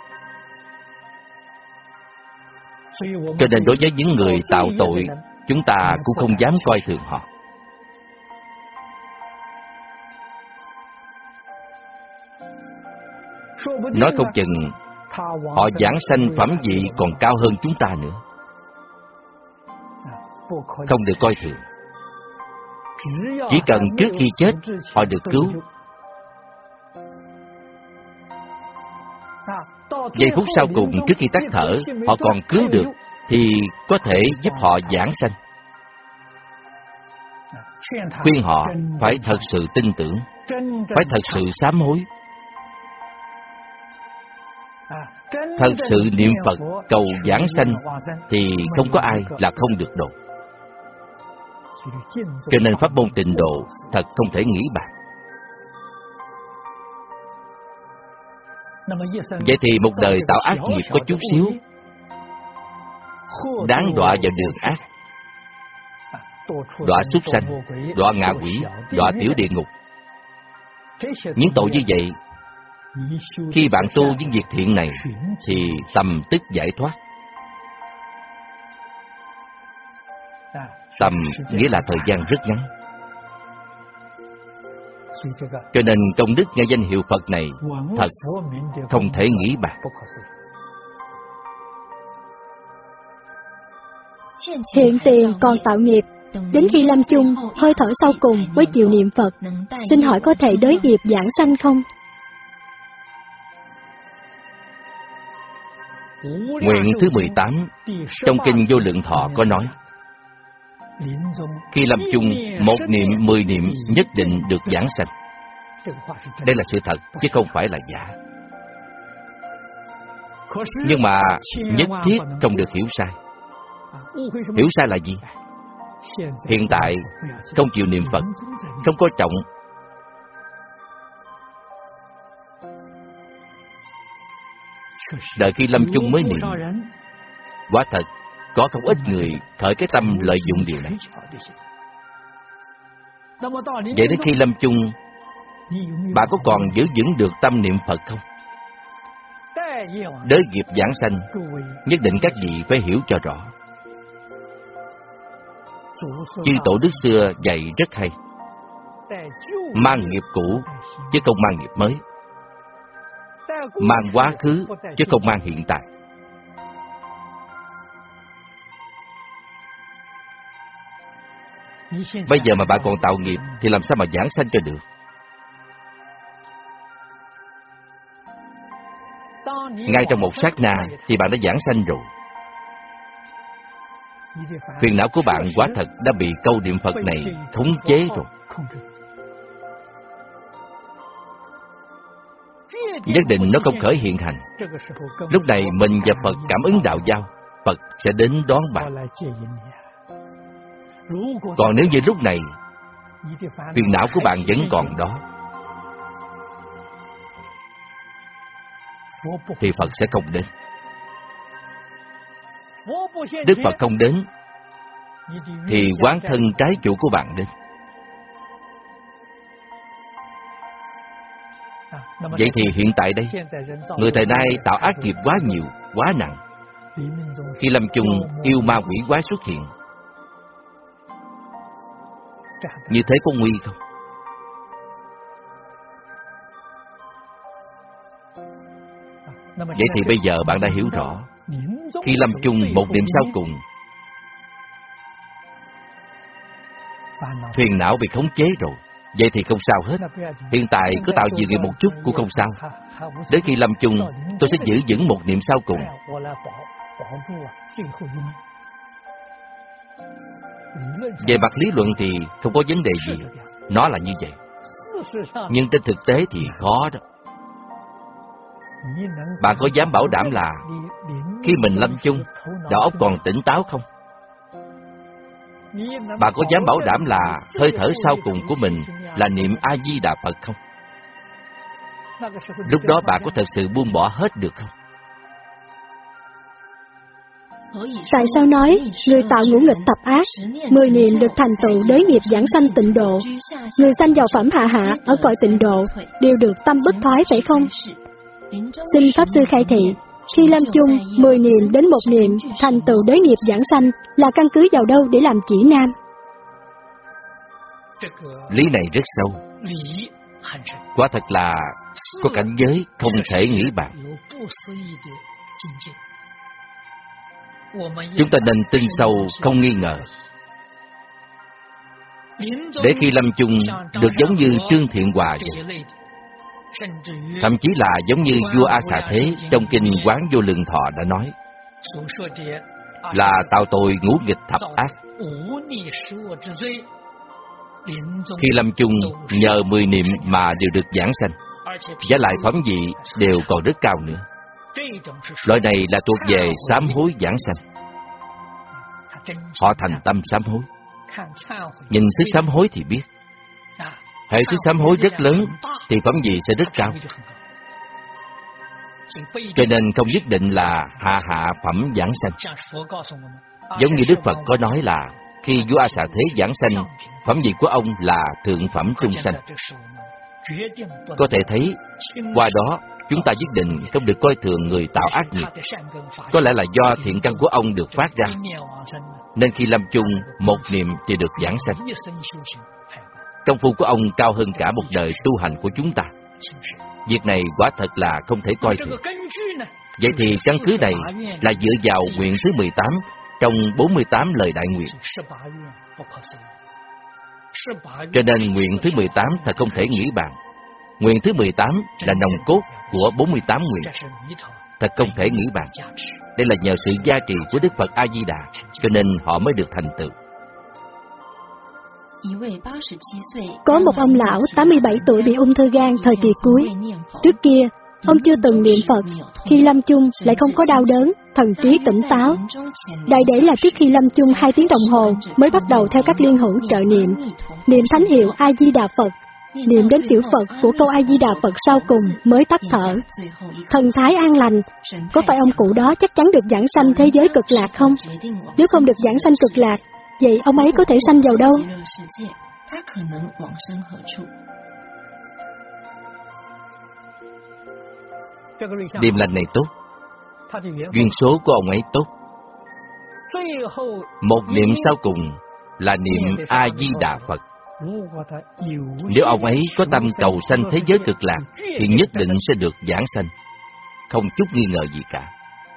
Cho nên đối với những người tạo tội, chúng ta cũng không dám coi thường họ. Nói không chừng họ giảng sanh phẩm vị còn cao hơn chúng ta nữa. Không được coi thường. Chỉ cần trước khi chết họ được cứu, giây phút sau cùng trước khi tắt thở họ còn cứu được, thì có thể giúp họ giảng sanh. Khuyên họ phải thật sự tin tưởng, phải thật sự sám hối, thật sự niệm Phật cầu giảng sanh, thì không có ai là không được độ. Cho nên pháp môn tịnh độ thật không thể nghĩ bàn. Vậy thì một đời tạo ác nghiệp có chút xíu, đáng đọa vào đường ác, đọa súc sanh, đọa ngạ quỷ, đọa tiểu địa ngục. Những tội như vậy, khi bạn tu những việc thiện này thì tầm tức giải thoát. Tầm nghĩa là thời gian rất ngắn. Cho nên công đức nghe danh hiệu Phật này thật không thể nghĩ bàn.
Hiện tiền còn tạo nghiệp, đến khi lâm chung, hơi thở sau cùng với chịu niệm Phật, xin hỏi có thể đới nghiệp giảng sanh không?
Nguyện thứ mười tám trong kinh Vô Lượng Thọ có nói, khi lâm chung, một niệm, mười niệm nhất định được giảng sanh. Đây là sự thật, chứ không phải là giả. Nhưng mà nhất thiết không được hiểu sai. Hiểu sai là gì? Hiện tại không chịu niệm Phật, không coi trọng, đợi khi lâm chung mới niệm. Quả thật có không ít người khởi cái tâm lợi dụng điều này. Vậy đến khi lâm chung, bạn có còn giữ vững được tâm niệm Phật không? Đới nghiệp giảng sanh, nhất định các vị phải hiểu cho rõ. Chư tổ đức xưa dạy rất hay, mang nghiệp cũ chứ không mang nghiệp mới, mang quá khứ chứ không mang hiện tại. Bây giờ mà bạn còn tạo nghiệp thì làm sao mà giảng sanh cho được? Ngay trong một sát na thì bạn đã giảng sanh rồi. Phiền não của bạn quả thật đã bị câu niệm Phật này khống chế rồi. Nhất định nó không khởi hiện hành. Lúc này mình và Phật cảm ứng đạo giao, Phật sẽ đến đón bạn. Còn nếu như lúc này phiền não của bạn vẫn còn đó, thì Phật sẽ không đến. Đức Phật không đến thì quán thân trái chủ của bạn đến. Vậy thì hiện tại đây, người thời nay tạo ác nghiệp quá nhiều, quá nặng. Khi lâm chung, yêu ma quỷ quái xuất hiện. Như thế có nguy không? Vậy thì bây giờ bạn đã hiểu rõ, khi lâm chung một niệm sau cùng, phiền não bị khống chế rồi. Vậy thì không sao hết. Hiện tại cứ tạo dự nghiệp một chút cũng không sao. Đến khi lâm chung, tôi sẽ giữ vững một niệm sau cùng. Về mặt lý luận thì không có vấn đề gì. Nó là như vậy. Nhưng trên thực tế thì khó đó. Bạn có dám bảo đảm là khi mình lâm chung, đầu óc còn tỉnh táo không? Bạn có dám bảo đảm là hơi thở sau cùng của mình là niệm A-di-đà Phật không? Lúc đó bạn có thật sự buông bỏ hết được không?
Tại sao nói người tạo ngũ nghịch tập ác, mười niệm được thành tựu đới nghiệp giảng sanh tịnh độ, người sanh vào phẩm hạ hạ ở cõi tịnh độ đều được tâm bất thoái phải không? Xin Pháp Sư khai thị, khi lâm chung, mười niệm đến một niệm thành tựu đới nghiệp giảng sanh là căn cứ vào đâu để làm chỉ nam?
Lý này rất sâu. Quả thật là có cảnh giới không thể nghĩ bàn. Chúng ta nên tin sâu, không nghi ngờ. Để khi lâm chung được giống như Trương Thiện Hòa vậy. Thậm chí là giống như vua A Xà Thế trong kinh Quán Vô Lượng Thọ đã nói, là tạo tội ngũ nghịch thập ác. Khi lâm chung nhờ mười niệm mà đều được giảng sanh, giá lại phẩm vị đều còn rất cao nữa. Loại này là thuộc về sám hối giảng sanh. Họ thành tâm sám hối. Nhìn sức sám hối thì biết, hệ sức sám hối rất lớn thì phẩm vị sẽ rất cao. Cho nên không nhất định là hạ hạ phẩm giảng sanh. Giống như Đức Phật có nói là khi vua A Xà Thế giảng sanh, phẩm vị của ông là thượng phẩm trung sanh. Có thể thấy, qua đó chúng ta quyết định không được coi thường người tạo ác nghiệp. Có lẽ là do thiện căn của ông được phát ra, nên khi lâm chung một niệm thì được giảng sanh. Công phu của ông cao hơn cả một đời tu hành của chúng ta. Việc này quả thật là không thể coi thường. Vậy thì căn cứ này là dựa vào nguyện thứ mười tám trong bốn mươi tám lời đại nguyện. Cho nên nguyện thứ mười tám thật không thể nghĩ bàn. Nguyện thứ mười tám là nòng cốt của bốn mươi tám nguyện. Thật không thể nghĩ bàn. Đây là nhờ sự gia trì của Đức Phật A-di-đà, cho nên họ mới được thành tựu.
Có một ông lão tám mươi bảy tuổi bị ung thư gan thời kỳ cuối. Trước kia, ông chưa từng niệm Phật. Khi lâm chung lại không có đau đớn, thần trí tỉnh táo. Đại để là trước khi lâm chung hai tiếng đồng hồ mới bắt đầu theo các liên hữu trợ niệm. Niệm thánh hiệu A-di-đà Phật. Niệm đến chữ Phật của câu A-di-đà Phật sau cùng mới tắt thở. Thần thái an lành. Có phải ông cụ đó chắc chắn được giảng sanh thế giới cực lạc không? Nếu không được giảng sanh cực lạc, vậy ông ấy có thể sanh vào đâu?
Điềm lành này tốt, duyên số của ông ấy tốt. Một niệm sau cùng là niệm A-di-đà Phật. Nếu ông ấy có tâm cầu sanh thế giới cực lạc thì nhất định sẽ được giảng sanh, không chút nghi ngờ gì cả.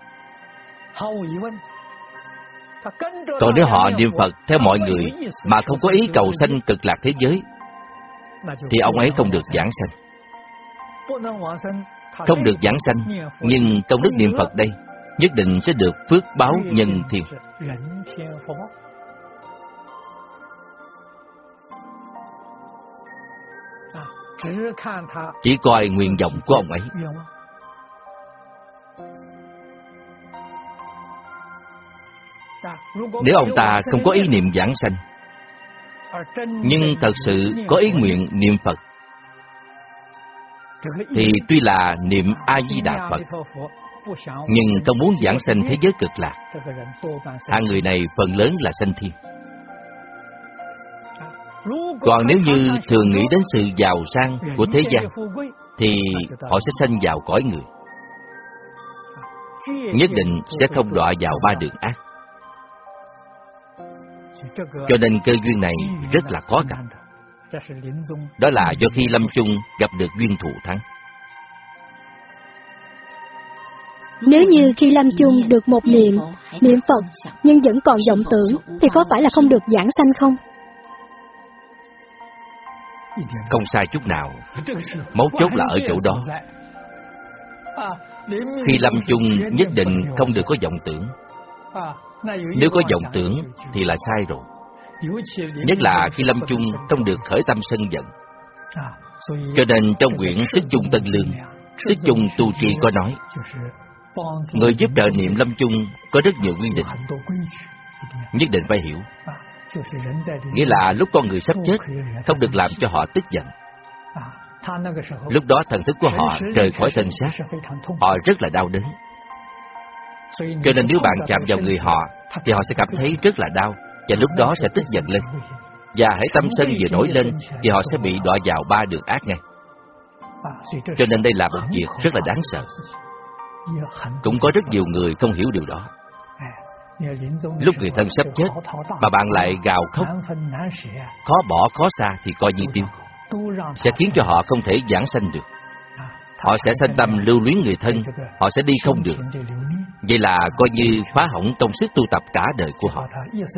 Còn nếu họ niệm Phật theo mọi người mà không có ý cầu sanh cực lạc thế giới thì ông ấy không được giảng sanh. Không được giảng sanh, nhưng công đức niệm Phật đây nhất định sẽ được phước báo nhân thiên. Chỉ coi nguyện vọng của ông ấy. Nếu ông ta không có ý niệm giảng sanh, nhưng thật sự có ý nguyện niệm Phật, thì tuy là niệm A-di-đà Phật, nhưng không muốn giảng sanh thế giới cực lạc, hạng người này phần lớn là sanh thiên. Còn nếu như thường nghĩ đến sự giàu sang của thế gian, thì họ sẽ sanh vào cõi người, nhất định sẽ không đọa vào ba đường ác. Cho nên cơ duyên này rất là khó gặp. Đó là do khi lâm chung gặp được duyên thù thắng.
Nếu như khi lâm chung được một niệm, niệm Phật, nhưng vẫn còn vọng tưởng, thì có phải là không được giảng sanh không?
Không sai chút nào. Mấu chốt là ở chỗ đó. Khi lâm chung nhất định không được có vọng tưởng. Nếu có vọng tưởng thì là sai rồi. Nhất là khi lâm chung không được khởi tâm sân giận. Cho nên trong quyển Sức Chung Tân Lương, Sức Chung Tu Trì có nói, người giúp trợ niệm lâm chung có rất nhiều quy định, nhất định phải hiểu. Nghĩa là lúc con người sắp chết, không được làm cho họ tức giận. Lúc đó thần thức của họ rời khỏi thân xác, họ rất là đau đớn. Cho nên nếu bạn chạm vào người họ, thì họ sẽ cảm thấy rất là đau, và lúc đó sẽ tức giận lên. Và hãy tâm sân vừa nổi lên, thì họ sẽ bị đọa vào ba đường ác ngay. Cho nên đây là một việc rất là đáng sợ. Cũng có rất nhiều người không hiểu điều đó. Lúc người thân sắp chết, mà bạn lại gào khóc, khó bỏ khó xa thì coi như tiêu, sẽ khiến cho họ không thể giảng sanh được. Họ sẽ sanh tâm lưu luyến người thân, họ sẽ đi không được. Vậy là coi như phá hỏng công sức tu tập cả đời của họ.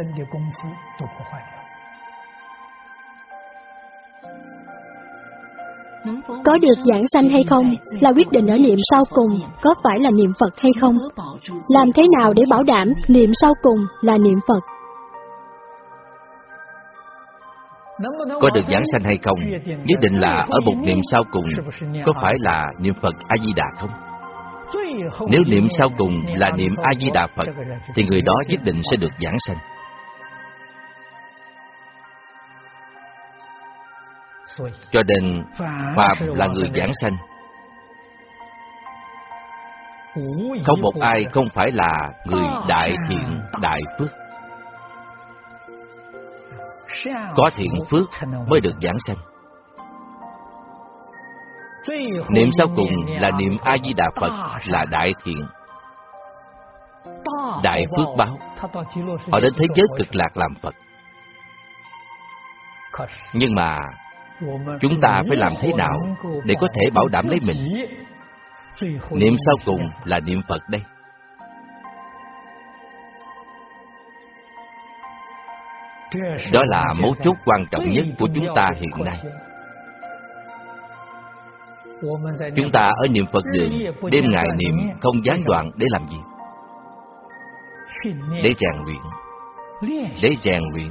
Có được giảng sanh hay không là quyết định ở niệm sau cùng có phải là niệm Phật hay không. Làm thế nào để bảo đảm niệm sau cùng là niệm Phật?
Có được giảng sanh hay không, nhất định là ở một niệm sau cùng có phải là niệm Phật A-di-đà không. Nếu niệm sau cùng là niệm A-di-đà Phật, thì người đó nhất định sẽ được giảng sanh. Cho nên phàm là người giảng sanh, không một ai không phải là người đại thiện đại phước. Có thiện phước mới được giảng sanh. Niệm sau cùng là niệm A-di-đà Phật, là đại thiện đại phước báo. Họ đến thế giới cực lạc làm Phật. Nhưng mà chúng ta phải làm thế nào để có thể bảo đảm lấy mình? Niệm sau cùng là niệm Phật đây. Đó là mấu chốt quan trọng nhất của chúng ta hiện nay. Chúng ta ở niệm Phật đường, đêm ngày niệm không gián đoạn để làm gì? Để rèn luyện. Để rèn luyện.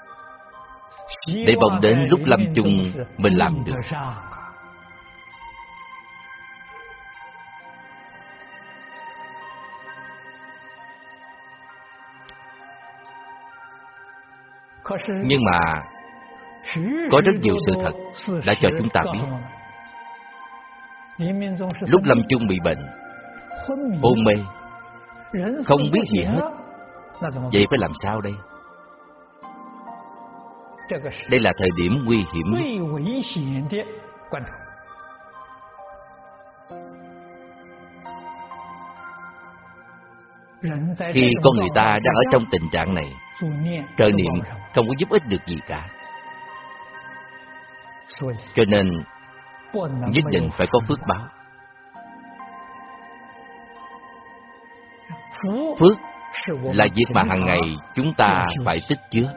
Để mong đến lúc lâm chung mình làm được. Nhưng mà có rất nhiều sự thật đã cho chúng ta biết. Lúc lâm chung bị bệnh, hôn mê, không biết gì hết, vậy phải làm sao đây? Đây là thời điểm nguy hiểm nhất. Khi con người ta đang ở trong tình trạng này, trợ niệm không có giúp ích được gì cả. Cho nên nhất định phải có phước báo. Phước là việc mà hàng ngày chúng ta phải tích chứa.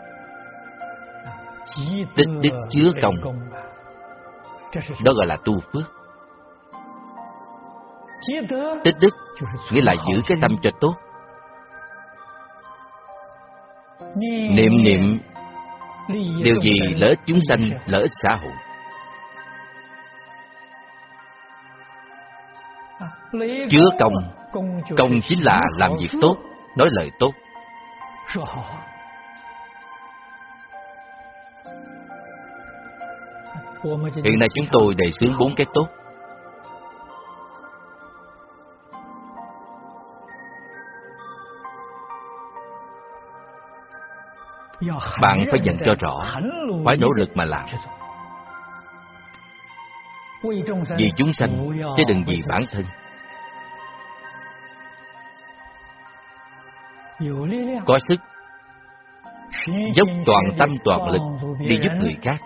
Tích đức chứa công, đó gọi là tu phước. Tích đức nghĩa là giữ cái tâm cho tốt. Niệm niệm điều gì lợi ích chúng sanh, lợi ích xã hội. Chứa công, công chính là làm việc tốt, nói lời tốt. Hiện nay chúng tôi đề xướng bốn cái tốt. Bạn phải nhận cho rõ, phải nỗ lực mà làm. Vì chúng sanh, chứ đừng vì bản thân. Có sức, dốc toàn tâm toàn lực đi giúp người khác.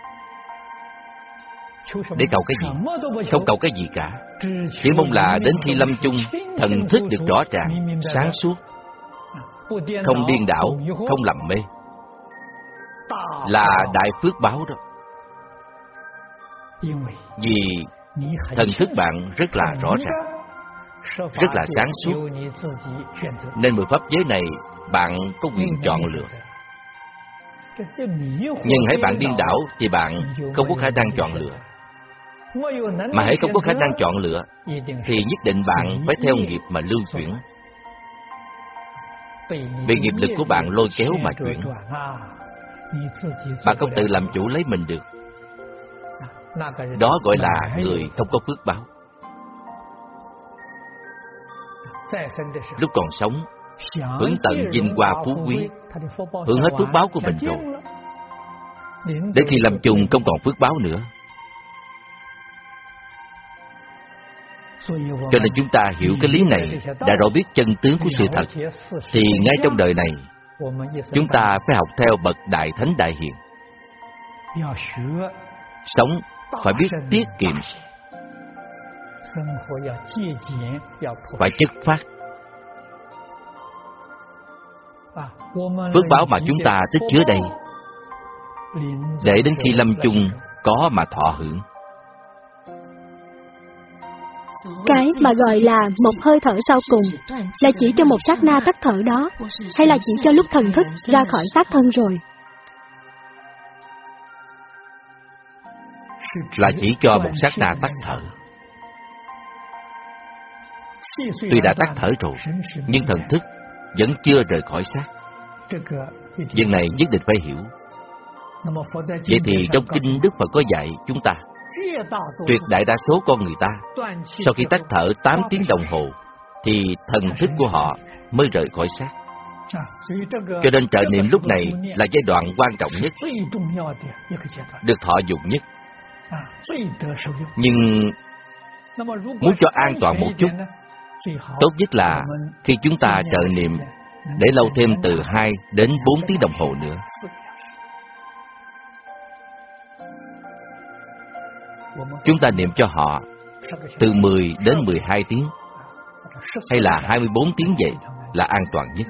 Để cầu cái gì? Không cầu cái gì cả. Chỉ mong là đến khi lâm chung, thần thức được rõ ràng, sáng suốt, không điên đảo, không lầm mê, là đại phước báo đó. Vì thần thức bạn rất là rõ ràng, rất là sáng suốt, nên mười pháp giới này bạn có quyền chọn lựa. Nhưng hãy bạn điên đảo thì bạn không có khả năng chọn lựa. Mà hãy không có khả năng chọn lựa thì nhất định bạn phải theo nghiệp mà lưu chuyển, bị nghiệp lực của bạn lôi kéo mà chuyển. Bạn không tự làm chủ lấy mình được. Đó gọi là người không có phước báo. Lúc còn sống, hưởng tận vinh hoa phú quý, hưởng hết phước báo của mình rồi. Đến khi lâm chung không còn phước báo nữa. Cho nên chúng ta hiểu cái lý này, đã rõ biết chân tướng của sự thật, thì ngay trong đời này, chúng ta phải học theo bậc Đại Thánh Đại Hiền. Sống phải biết tiết kiệm, phải chất phát. Phước báo mà chúng ta tích chứa đây, để đến khi lâm chung có mà thọ hưởng.
Cái mà gọi là một hơi thở sau cùng là chỉ cho một sát na tắt thở đó, hay là chỉ cho lúc thần thức ra khỏi xác thân rồi?
Là chỉ cho một sát na tắt thở. Tuy đã tắt thở rồi, nhưng thần thức vẫn chưa rời khỏi xác. Việc này nhất định phải hiểu. Vậy thì trong kinh Đức Phật có dạy chúng ta, tuyệt đại đa số con người ta sau khi tắt thở tám tiếng đồng hồ thì thần thức của họ mới rời khỏi xác. Cho nên trợ niệm lúc này là giai đoạn quan trọng nhất, được thọ dụng nhất. Nhưng muốn cho an toàn một chút, tốt nhất là khi chúng ta trợ niệm để lâu thêm từ hai đến bốn tiếng đồng hồ nữa. Chúng ta niệm cho họ từ mười đến mười hai tiếng, hay là hai mươi bốn tiếng vậy là an toàn nhất.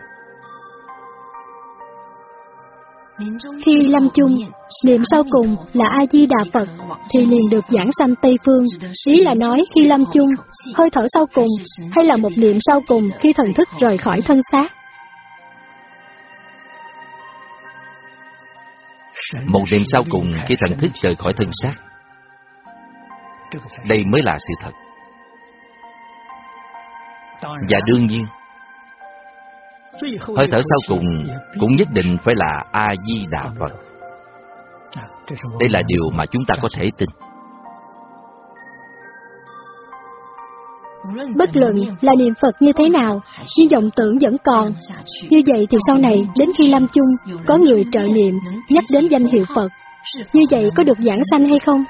Khi lâm chung, niệm sau cùng là A-di-đà Phật thì liền được giảng sanh Tây Phương. Ý là nói khi lâm chung, hơi thở sau cùng, hay là một niệm sau cùng khi thần thức rời khỏi thân xác.
Một niệm sau cùng khi thần thức rời khỏi thân xác, đây mới là sự thật. Và đương nhiên, hơi thở sau cùng cũng nhất định phải là A-di-đà Phật. Đây là điều mà chúng ta có thể tin.
Bất luận là niệm Phật như thế nào, nhưng vọng tưởng vẫn còn. Như vậy thì sau này, đến khi lâm chung, có người trợ niệm, nhắc đến danh hiệu Phật. Như vậy có được giảng sanh hay không?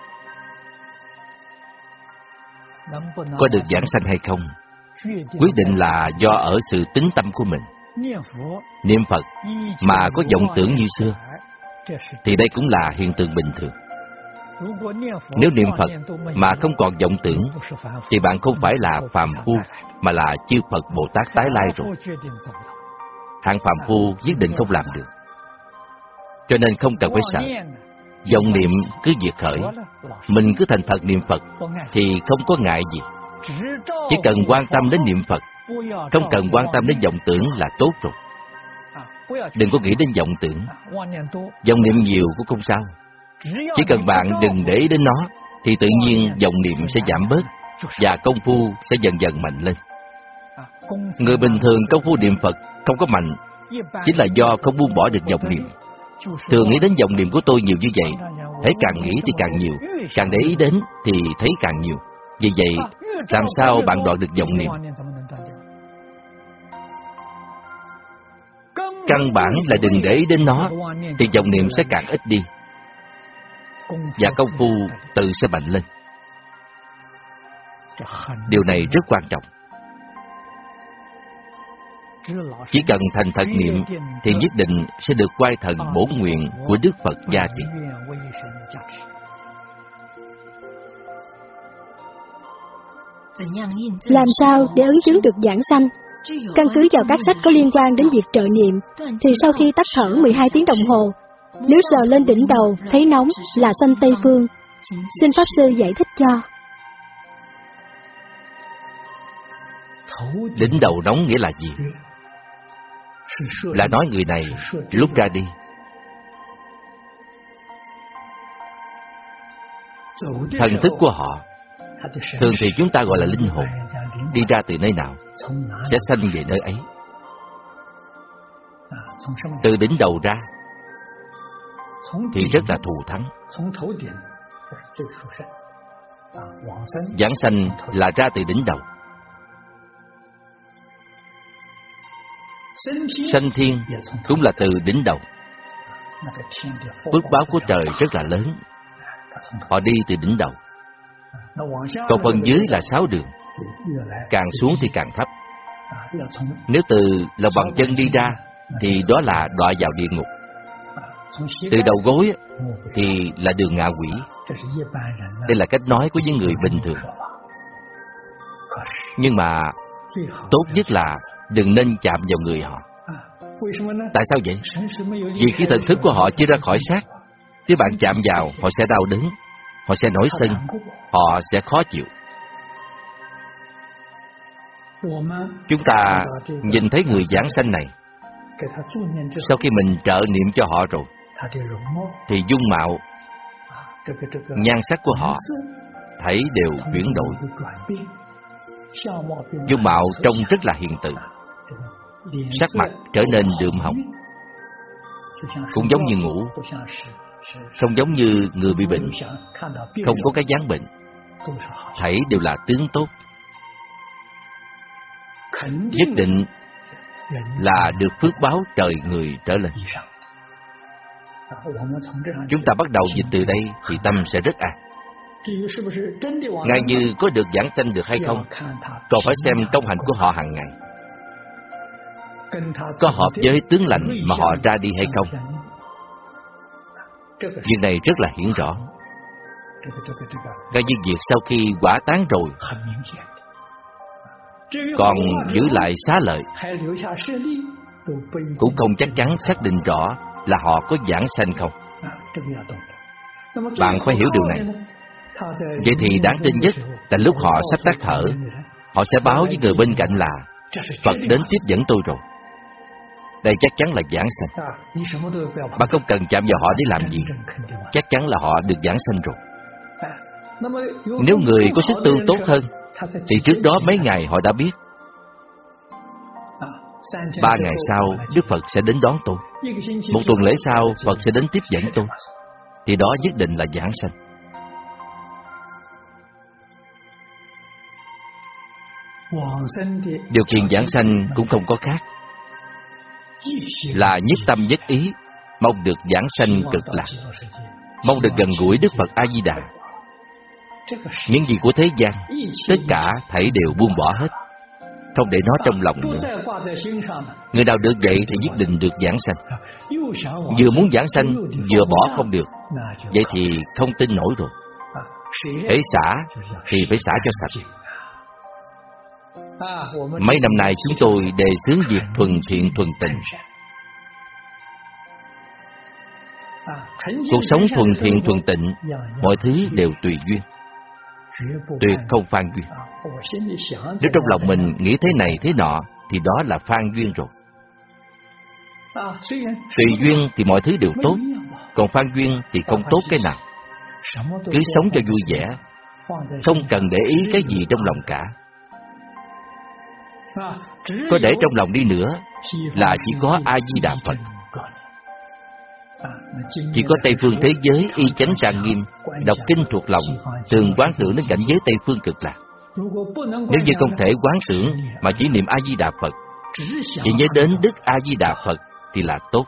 Có được giảng sanh hay không, quyết định là do ở sự tín tâm của mình. Niệm Phật mà có vọng tưởng như xưa, thì đây cũng là hiện tượng bình thường. Nếu niệm Phật mà không còn vọng tưởng, thì bạn không phải là phàm phu, mà là chư Phật Bồ Tát tái lai rồi. Hạng phàm phu nhất định không làm được. Cho nên không cần phải sợ. Vọng niệm cứ việc khởi, mình cứ thành thật niệm Phật thì không có ngại gì. Chỉ cần quan tâm đến niệm Phật, không cần quan tâm đến vọng tưởng là tốt rồi. Đừng có nghĩ đến vọng tưởng. Vọng niệm nhiều cũng không sao. Chỉ cần bạn đừng để ý đến nó, thì tự nhiên vọng niệm sẽ giảm bớt, và công phu sẽ dần dần mạnh lên. Người bình thường công phu niệm Phật không có mạnh, chính là do không buông bỏ được vọng niệm. Thường nghĩ đến vọng niệm của tôi nhiều như vậy, thấy càng nghĩ thì càng nhiều, càng để ý đến thì thấy càng nhiều. Vì vậy, làm sao bạn đoạn được vọng niệm? Căn bản là đừng để ý đến nó, thì vọng niệm sẽ càng ít đi, và công phu tự sẽ mạnh lên. Điều này rất quan trọng. Chỉ cần thành thật niệm thì nhất định sẽ được quay thần bổn nguyện của Đức Phật gia trì.
Làm sao để ấn chứng được giảng sanh? Căn cứ vào các sách có liên quan đến việc trợ niệm, thì sau khi tắt thở mười hai tiếng đồng hồ, nếu sờ lên đỉnh đầu thấy nóng là sanh Tây Phương. Xin Pháp Sư giải thích cho.
Đỉnh đầu nóng nghĩa là gì? Là nói người này lúc ra đi. Thần thức của họ, thường thì chúng ta gọi là linh hồn, đi ra từ nơi nào, sẽ sanh về nơi ấy. Từ đỉnh đầu ra thì rất là thù thắng. Giảng sanh là ra từ đỉnh đầu. Sanh thiên cũng là từ đỉnh đầu. Phước báo của trời rất là lớn, họ đi từ đỉnh đầu. Còn phần dưới là sáu đường, càng xuống thì càng thấp. Nếu từ lòng bàn chân đi ra thì đó là đọa vào địa ngục. Từ đầu gối thì là đường ngạ quỷ. Đây là cách nói của những người bình thường. Nhưng mà tốt nhất là đừng nên chạm vào người họ. Tại sao vậy? Vì cái thần thức của họ chưa ra khỏi xác. Nếu bạn chạm vào, họ sẽ đau đớn, họ sẽ nổi sân, họ sẽ khó chịu. Chúng ta nhìn thấy người giảng sanh này, sau khi mình trợ niệm cho họ rồi, thì dung mạo, nhan sắc của họ thấy đều chuyển đổi. Dung mạo trông rất là hiền từ, sắc mặt trở nên đượm hồng, cũng giống như ngủ, không giống như người bị bệnh, không có cái dáng bệnh, thảy đều là tướng tốt. Nhất định là được phước báo trời người trở lên. Chúng ta bắt đầu dịch từ đây thì tâm sẽ rất an. Ngay như có được giảng sanh được hay không, còn phải xem công hạnh của họ hàng ngày, có hợp với tướng lành mà họ ra đi hay không. Việc này rất là hiển rõ. Ngay như việc sau khi quả tán rồi, còn giữ lại xá lợi, cũng không chắc chắn xác định rõ là họ có giảng sanh không. Bạn phải hiểu điều này. Vậy thì đáng tin nhất là lúc họ sắp tắt thở, họ sẽ báo với người bên cạnh là Phật đến tiếp dẫn tôi rồi. Đây chắc chắn là giảng sanh. Bạn không cần chạm vào họ để làm gì, chắc chắn là họ được giảng sanh rồi. Nếu người có sức tương tốt hơn, thì trước đó mấy ngày họ đã biết. Ba ngày sau, Đức Phật sẽ đến đón tôi. Một tuần lễ sau, Phật sẽ đến tiếp dẫn tôi. Thì đó nhất định là giảng sanh. Điều kiện giảng sanh cũng không có khác, là nhất tâm nhất ý, mong được giảng sanh cực lạc, mong được gần gũi Đức Phật A-di-đà. Những gì của thế gian, tất cả thảy đều buông bỏ hết, không để nó trong lòng nữa. Người nào được vậy thì nhất định được giảng sanh. Vừa muốn giảng sanh, vừa bỏ không được, vậy thì không tin nổi rồi. Hễ xả thì phải xả cho sạch. Mấy năm nay chúng tôi đề xướng việc thuần thiện thuần tịnh. Cuộc sống thuần thiện thuần tịnh, mọi thứ đều tùy duyên. tuyệt không phan duyên. Nếu trong lòng mình nghĩ thế này thế nọ thì đó là phan duyên rồi. Tùy duyên thì mọi thứ đều tốt, còn phan duyên thì không tốt cái nào. Cứ sống cho vui vẻ, không cần để ý cái gì trong lòng cả. Có để trong lòng đi nữa là chỉ có A-di-đà Phật. Chỉ có Tây phương thế giới y chánh trang nghiêm, đọc kinh thuộc lòng, thường quán tưởng đến cảnh giới Tây phương cực lạc. Nếu như không thể quán tưởng mà chỉ niệm A-di-đà Phật, chỉ nhớ đến Đức A-di-đà Phật thì là tốt.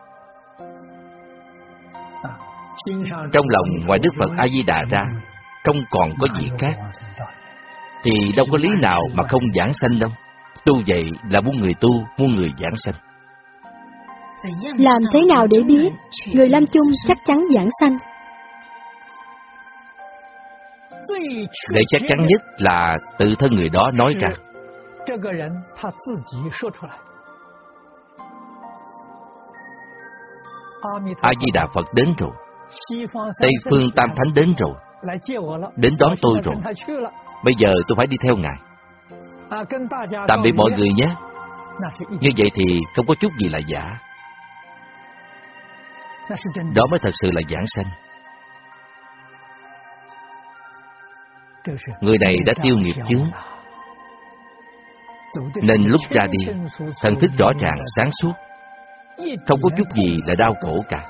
Trong lòng ngoài Đức Phật A-di-đà ra không còn có gì khác, thì đâu có lý nào mà không giảng sanh đâu. Tu vậy là muốn người tu, muốn người giảng sanh.
Làm thế nào để biết người lâm chung chắc chắn giảng sanh?
Để chắc chắn nhất là tự thân người đó nói ra. A-di-đà Phật đến rồi, Tây phương Tam Thánh đến rồi, đến đón tôi rồi, bây giờ tôi phải đi theo Ngài. Tạm biệt mọi người nhé. Như vậy thì không có chút gì là giả. Đó mới thật sự là giảng sanh. Người này đã tiêu nghiệp chướng, nên lúc ra đi, thần thức rõ ràng, sáng suốt, không có chút gì là đau khổ cả.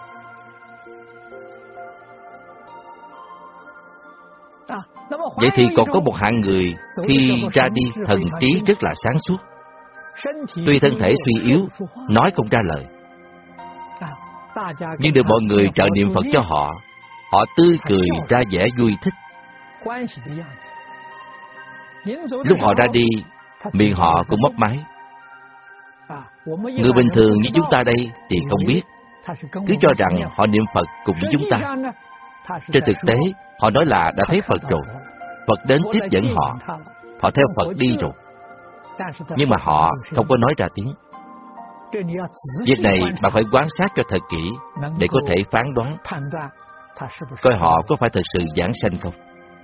Vậy thì còn có một hạng người khi ra đi thần trí rất là sáng suốt, tuy thân thể suy yếu, nói không ra lời, nhưng được mọi người trợ niệm Phật cho họ, họ tươi cười ra vẻ vui thích. Lúc họ ra đi, miệng họ cũng mấp máy. Người bình thường như chúng ta đây thì không biết, cứ cho rằng họ niệm Phật cùng với chúng ta. Trên thực tế, họ nói là đã thấy Phật rồi, Phật đến tiếp dẫn họ, họ theo Phật đi rồi, nhưng mà họ không có nói ra tiếng. Việc này bạn phải quan sát cho thật kỹ để có thể phán đoán coi họ có phải thật sự giảng sanh không.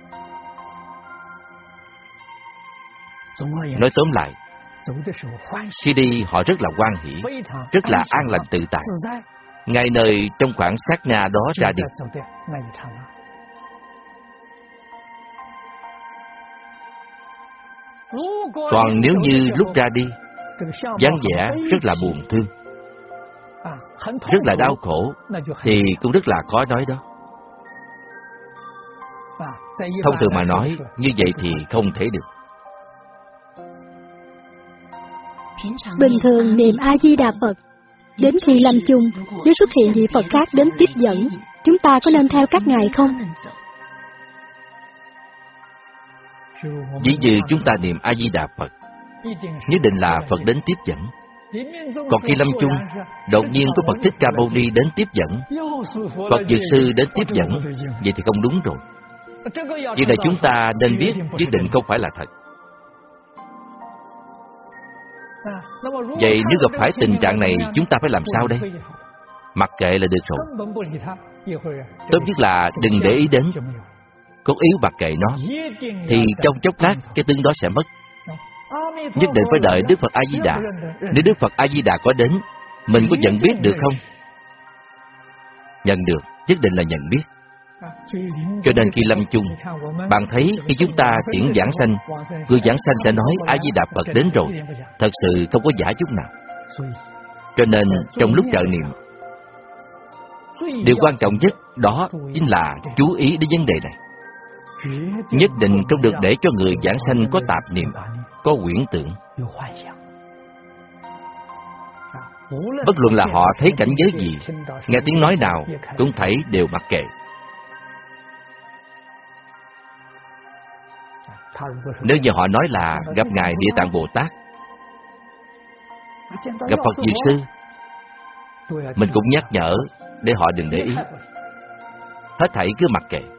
Nói tóm lại, khi đi họ rất là hoan hỷ, rất là an lành tự tại, ngay nơi trong khoảng sát na đó ra đi. Còn nếu như lúc ra đi, dáng vẻ rất là buồn thương, rất là đau khổ, thì cũng rất là khó nói đó. Thông thường mà nói, như vậy thì không thể được.
Bình thường niệm A-di-đà Phật, đến khi lâm chung, nếu xuất hiện vị Phật khác đến tiếp dẫn, chúng ta có nên theo các ngài không?
Ví như chúng ta niệm A-di-đà Phật, nhất định là Phật đến tiếp dẫn. Còn khi lâm chung, đột nhiên có Phật Thích Ca Mâu Ni đến tiếp dẫn, Phật Dược Sư đến tiếp dẫn, vậy thì không đúng rồi. Việc này chúng ta nên biết nhất định không phải là thật. Vậy nếu gặp phải tình trạng này, chúng ta phải làm sao đây? Mặc kệ là được rồi. Tốt nhất là đừng để ý đến, cốt yếu mặc kệ nó, thì trong chốc lát cái tướng đó sẽ mất. Nhất định phải đợi Đức Phật A-di-đà. Nếu Đức Phật A-di-đà có đến, mình có nhận biết được không? Nhận được, nhất định là nhận biết. Cho nên khi lâm chung, bạn thấy khi chúng ta tiễn giảng sanh, người giảng sanh sẽ nói A-di-đà Phật đến rồi, thật sự không có giả chút nào. Cho nên trong lúc trợ niệm, điều quan trọng nhất đó chính là chú ý đến vấn đề này. Nhất định không được để cho người giảng sanh có tạp niệm, có huyễn tưởng. Bất luận là họ thấy cảnh giới gì, nghe tiếng nói nào, cũng thấy đều mặc kệ. Nếu như họ nói là gặp Ngài Địa Tạng Bồ Tát, gặp Phật Dược Sư, mình cũng nhắc nhở để họ đừng để ý. Hết thảy cứ mặc kệ.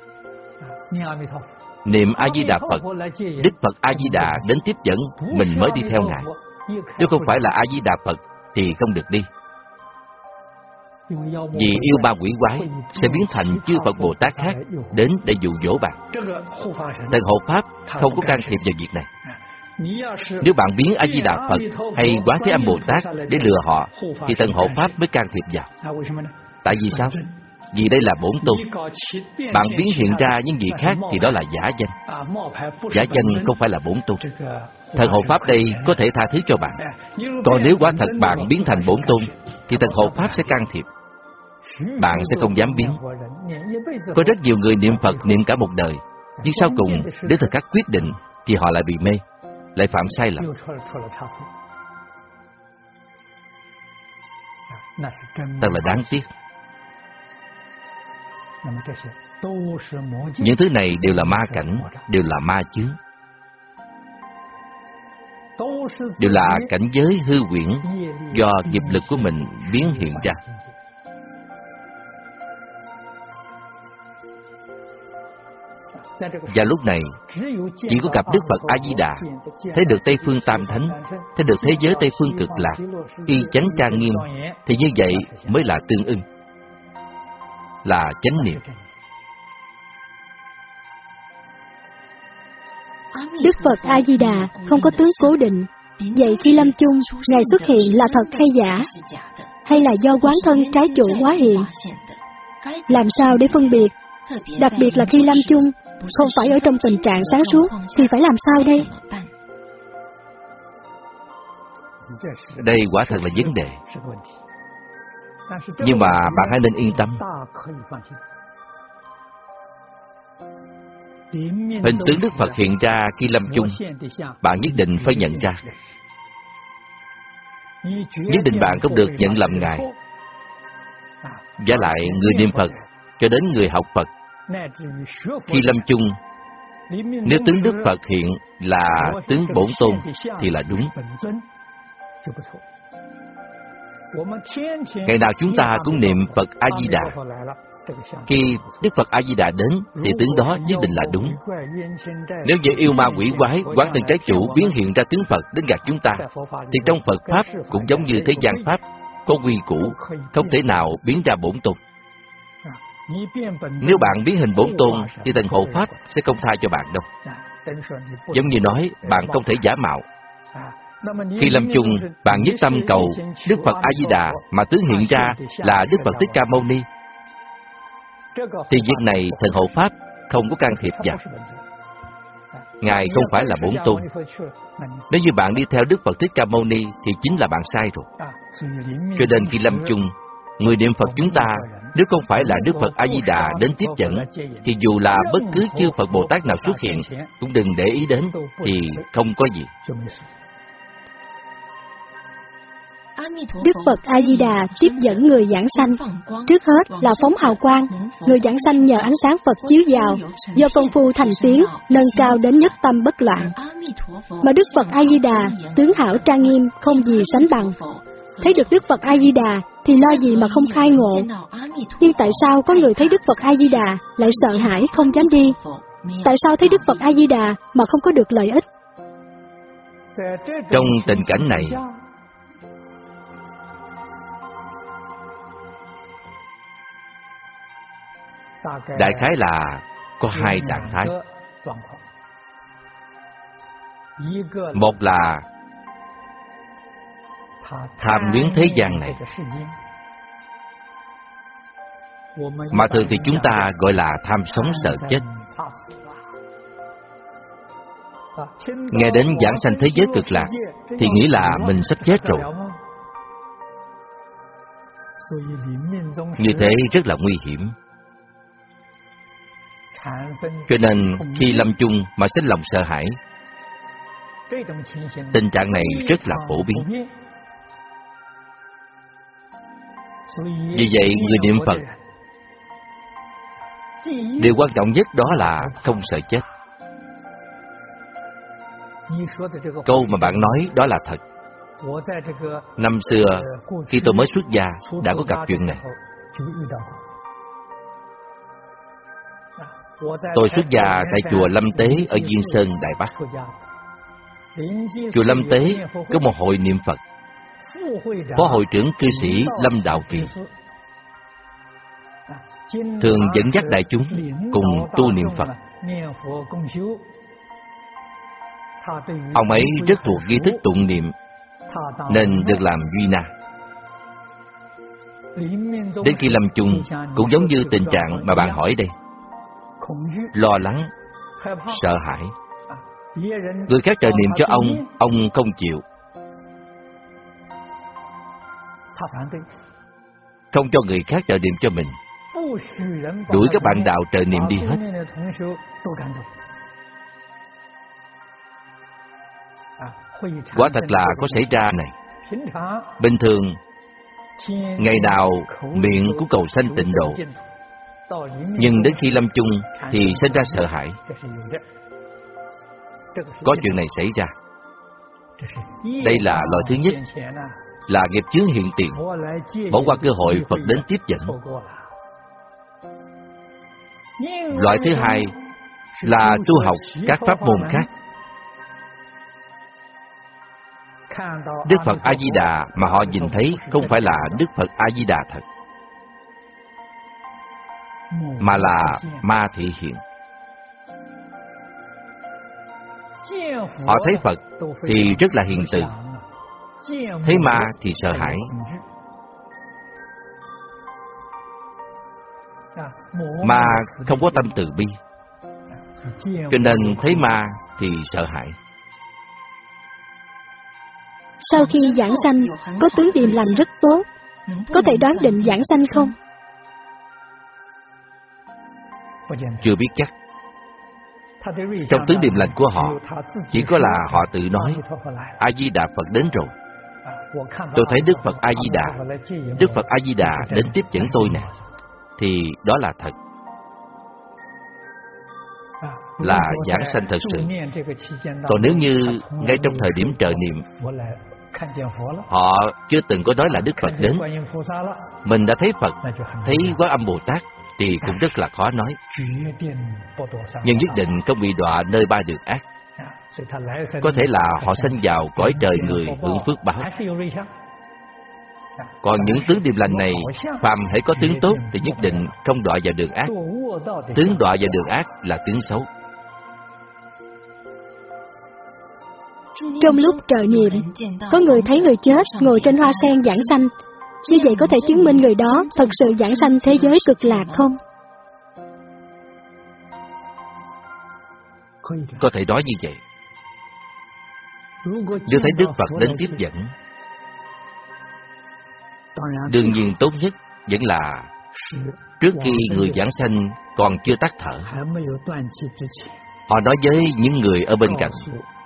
Niệm A-di-đà Phật, Đức Phật A-di-đà đến tiếp dẫn, mình mới đi theo Ngài. Nếu không phải là A-di-đà Phật thì không được đi. Vì yêu ma quỷ quái sẽ biến thành chư Phật Bồ Tát khác đến để dụ dỗ bạn. Thần hộ Pháp không có can thiệp vào việc này. Nếu bạn biến A Di Đà Phật hay Quán Thế Âm Bồ Tát để lừa họ, thì thần hộ Pháp mới can thiệp vào. Tại vì sao? Vì đây là bổn tôn. Bạn biến hiện ra những gì khác thì đó là giả danh. Giả danh không phải là bổn tôn. Thần hộ Pháp đây có thể tha thứ cho bạn. Còn nếu quả thật bạn biến thành bổn tôn, thì thần hộ Pháp sẽ can thiệp. Bạn sẽ không dám biến. Có rất nhiều người niệm Phật niệm cả một đời, nhưng sau cùng đến thời khắc quyết định thì họ lại bị mê, lại phạm sai lầm. Thật là đáng tiếc. Những thứ này đều là ma cảnh, đều là ma chướng, đều là cảnh giới hư huyễn do nghiệp lực của mình biến hiện ra. Và lúc này, chỉ có gặp Đức Phật A-di-đà, thấy được Tây Phương Tam Thánh, thấy được thế giới Tây Phương Cực Lạc, y chánh trang nghiêm, thì như vậy mới là tương ưng, là chánh niệm.
Đức Phật A-di-đà không có tướng cố định. Vậy khi lâm chung, Ngài xuất hiện là thật hay giả? Hay là do quán thân trái chủ hóa hiện? Làm sao để phân biệt? Đặc biệt là khi lâm chung, không phải ở trong tình trạng sáng suốt, thì phải làm sao đây?
Đây quả thật là vấn đề. Nhưng mà bạn hãy nên yên tâm. Hình tướng Đức Phật hiện ra khi lâm chung, bạn nhất định phải nhận ra. Nhất định bạn không được nhận lầm Ngài. Vả lại người niệm Phật cho đến người học Phật, khi lâm chung, nếu tướng Đức Phật hiện là tướng bổn tôn thì là đúng. Ngày nào chúng ta cũng niệm Phật A-di-đà. Khi Đức Phật A-di-đà đến thì tướng đó nhất định là đúng. Nếu như yêu ma quỷ quái, quán thân trái chủ biến hiện ra tướng Phật đến gạt chúng ta, thì trong Phật Pháp cũng giống như thế gian Pháp, có quy củ, không thể nào biến ra bổn tôn. Nếu bạn biến hình bổn tôn thì thần hộ Pháp sẽ không tha cho bạn đâu. Giống như nói bạn không thể giả mạo. Khi lâm chung, bạn nhất tâm cầu Đức Phật A-di-đà mà tướng hiện ra là Đức Phật Thích Ca Mâu Ni, thì việc này thần hộ Pháp không có can thiệp vào. Ngài không phải là bổn tôn. Nếu như bạn đi theo Đức Phật Thích Ca Mâu Ni thì chính là bạn sai rồi. Cho nên khi lâm chung, người niệm Phật chúng ta, nếu không phải là Đức Phật A-di-đà đến tiếp dẫn, thì dù là bất cứ chư Phật Bồ Tát nào xuất hiện, cũng đừng để ý đến, thì không có gì.
Đức Phật A-di-đà tiếp dẫn người giảng sanh. Trước hết là phóng hào quang. Người giảng sanh nhờ ánh sáng Phật chiếu vào, do công phu thành tiến, nâng cao đến nhất tâm bất loạn. Mà Đức Phật A-di-đà, tướng hảo trang nghiêm, không gì sánh bằng. Thấy được Đức Phật A-di-đà thì lo gì mà không khai ngộ. Nhưng tại sao có người thấy Đức Phật A-di-đà lại sợ hãi không dám đi? Tại sao thấy Đức Phật A-di-đà mà không có được lợi ích?
Trong tình cảnh này, đại khái là có hai trạng thái. Một là tham luyến thế gian này, mà thường thì chúng ta gọi là tham sống sợ chết. Nghe đến giảng sanh thế giới cực lạc thì nghĩ là mình sắp chết rồi. Như thế rất là nguy hiểm. Cho nên khi lâm chung mà sinh lòng sợ hãi, tình trạng này rất là phổ biến. Vì vậy người niệm Phật, điều quan trọng nhất đó là không sợ chết. Câu mà bạn nói đó là thật. Năm xưa, khi tôi mới xuất gia, đã có gặp chuyện này. Tôi xuất gia tại chùa Lâm Tế ở Diên Sơn, Đài Bắc. Chùa Lâm Tế có một hội niệm Phật. Phó hội trưởng cư sĩ Lâm Đạo Kỳ. thường dẫn dắt đại chúng cùng tu niệm Phật. Ông ấy rất thuộc nghi thức tụng niệm, nên được làm duy na. Đến khi lâm chung cũng giống như tình trạng mà bạn hỏi đây: lo lắng, sợ hãi. Người khác trợ niệm cho ông, ông không chịu, không cho người khác trợ niệm cho mình, đuổi các bạn đạo trợ niệm đi hết. Quả thật là có xảy ra này. Bình thường, ngày nào miệng cũng cầu sanh tịnh độ, nhưng đến khi lâm chung thì sinh ra sợ hãi. Có chuyện này xảy ra. Đây là loại thứ nhất, là nghiệp chướng hiện tiền, bỏ qua cơ hội Phật đến tiếp dẫn. Loại thứ hai là tu học các pháp môn khác. Đức Phật A Di Đà mà họ nhìn thấy không phải là Đức Phật A Di Đà thật, mà là ma thị hiện. Họ thấy Phật thì rất là hiền từ, thấy ma thì sợ hãi. Ma không có tâm từ bi, cho nên thấy ma thì sợ hãi.
Sau khi giảng sanh, có tướng điềm lành rất tốt, có thể đoán định giảng sanh không?
Chưa biết chắc. Trong tướng điềm lành của họ, chỉ có là họ tự nói A Di Đà Phật đến rồi. Tôi thấy Đức Phật A Di Đà, Đức Phật A Di Đà đến tiếp dẫn tôi nè, thì đó là thật, là giảng sanh thật sự. Còn nếu như ngay trong thời điểm trợ niệm họ chưa từng có nói là Đức Phật đến, mình đã thấy Phật, thấy Quan Âm Bồ Tát, thì cũng rất là khó nói. Nhưng nhất định không bị đọa nơi ba đường ác. Có thể là họ sanh vào cõi trời người hưởng phước báo. Còn những tướng điềm lành này, phàm hãy có tướng tốt thì nhất định không đọa vào đường ác. Tướng đọa vào đường ác là tướng xấu.
Trong lúc trợ niệm, có người thấy người chết ngồi trên hoa sen giảng sanh. Như vậy có thể chứng minh người đó thật sự giảng sanh thế giới cực lạc không?
Có thể nói như vậy. Nếu thấy Đức Phật đến tiếp dẫn, đương nhiên tốt nhất vẫn là trước khi người giảng sanh còn chưa tắt thở, họ nói với những người ở bên cạnh: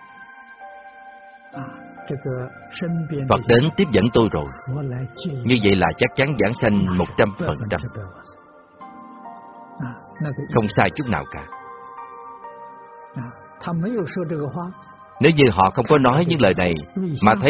Phật đến tiếp dẫn tôi rồi. Như vậy là chắc chắn giảng sanh một trăm phần trăm, không sai chút nào cả. Nếu như họ không có nói những lời này, mà thấy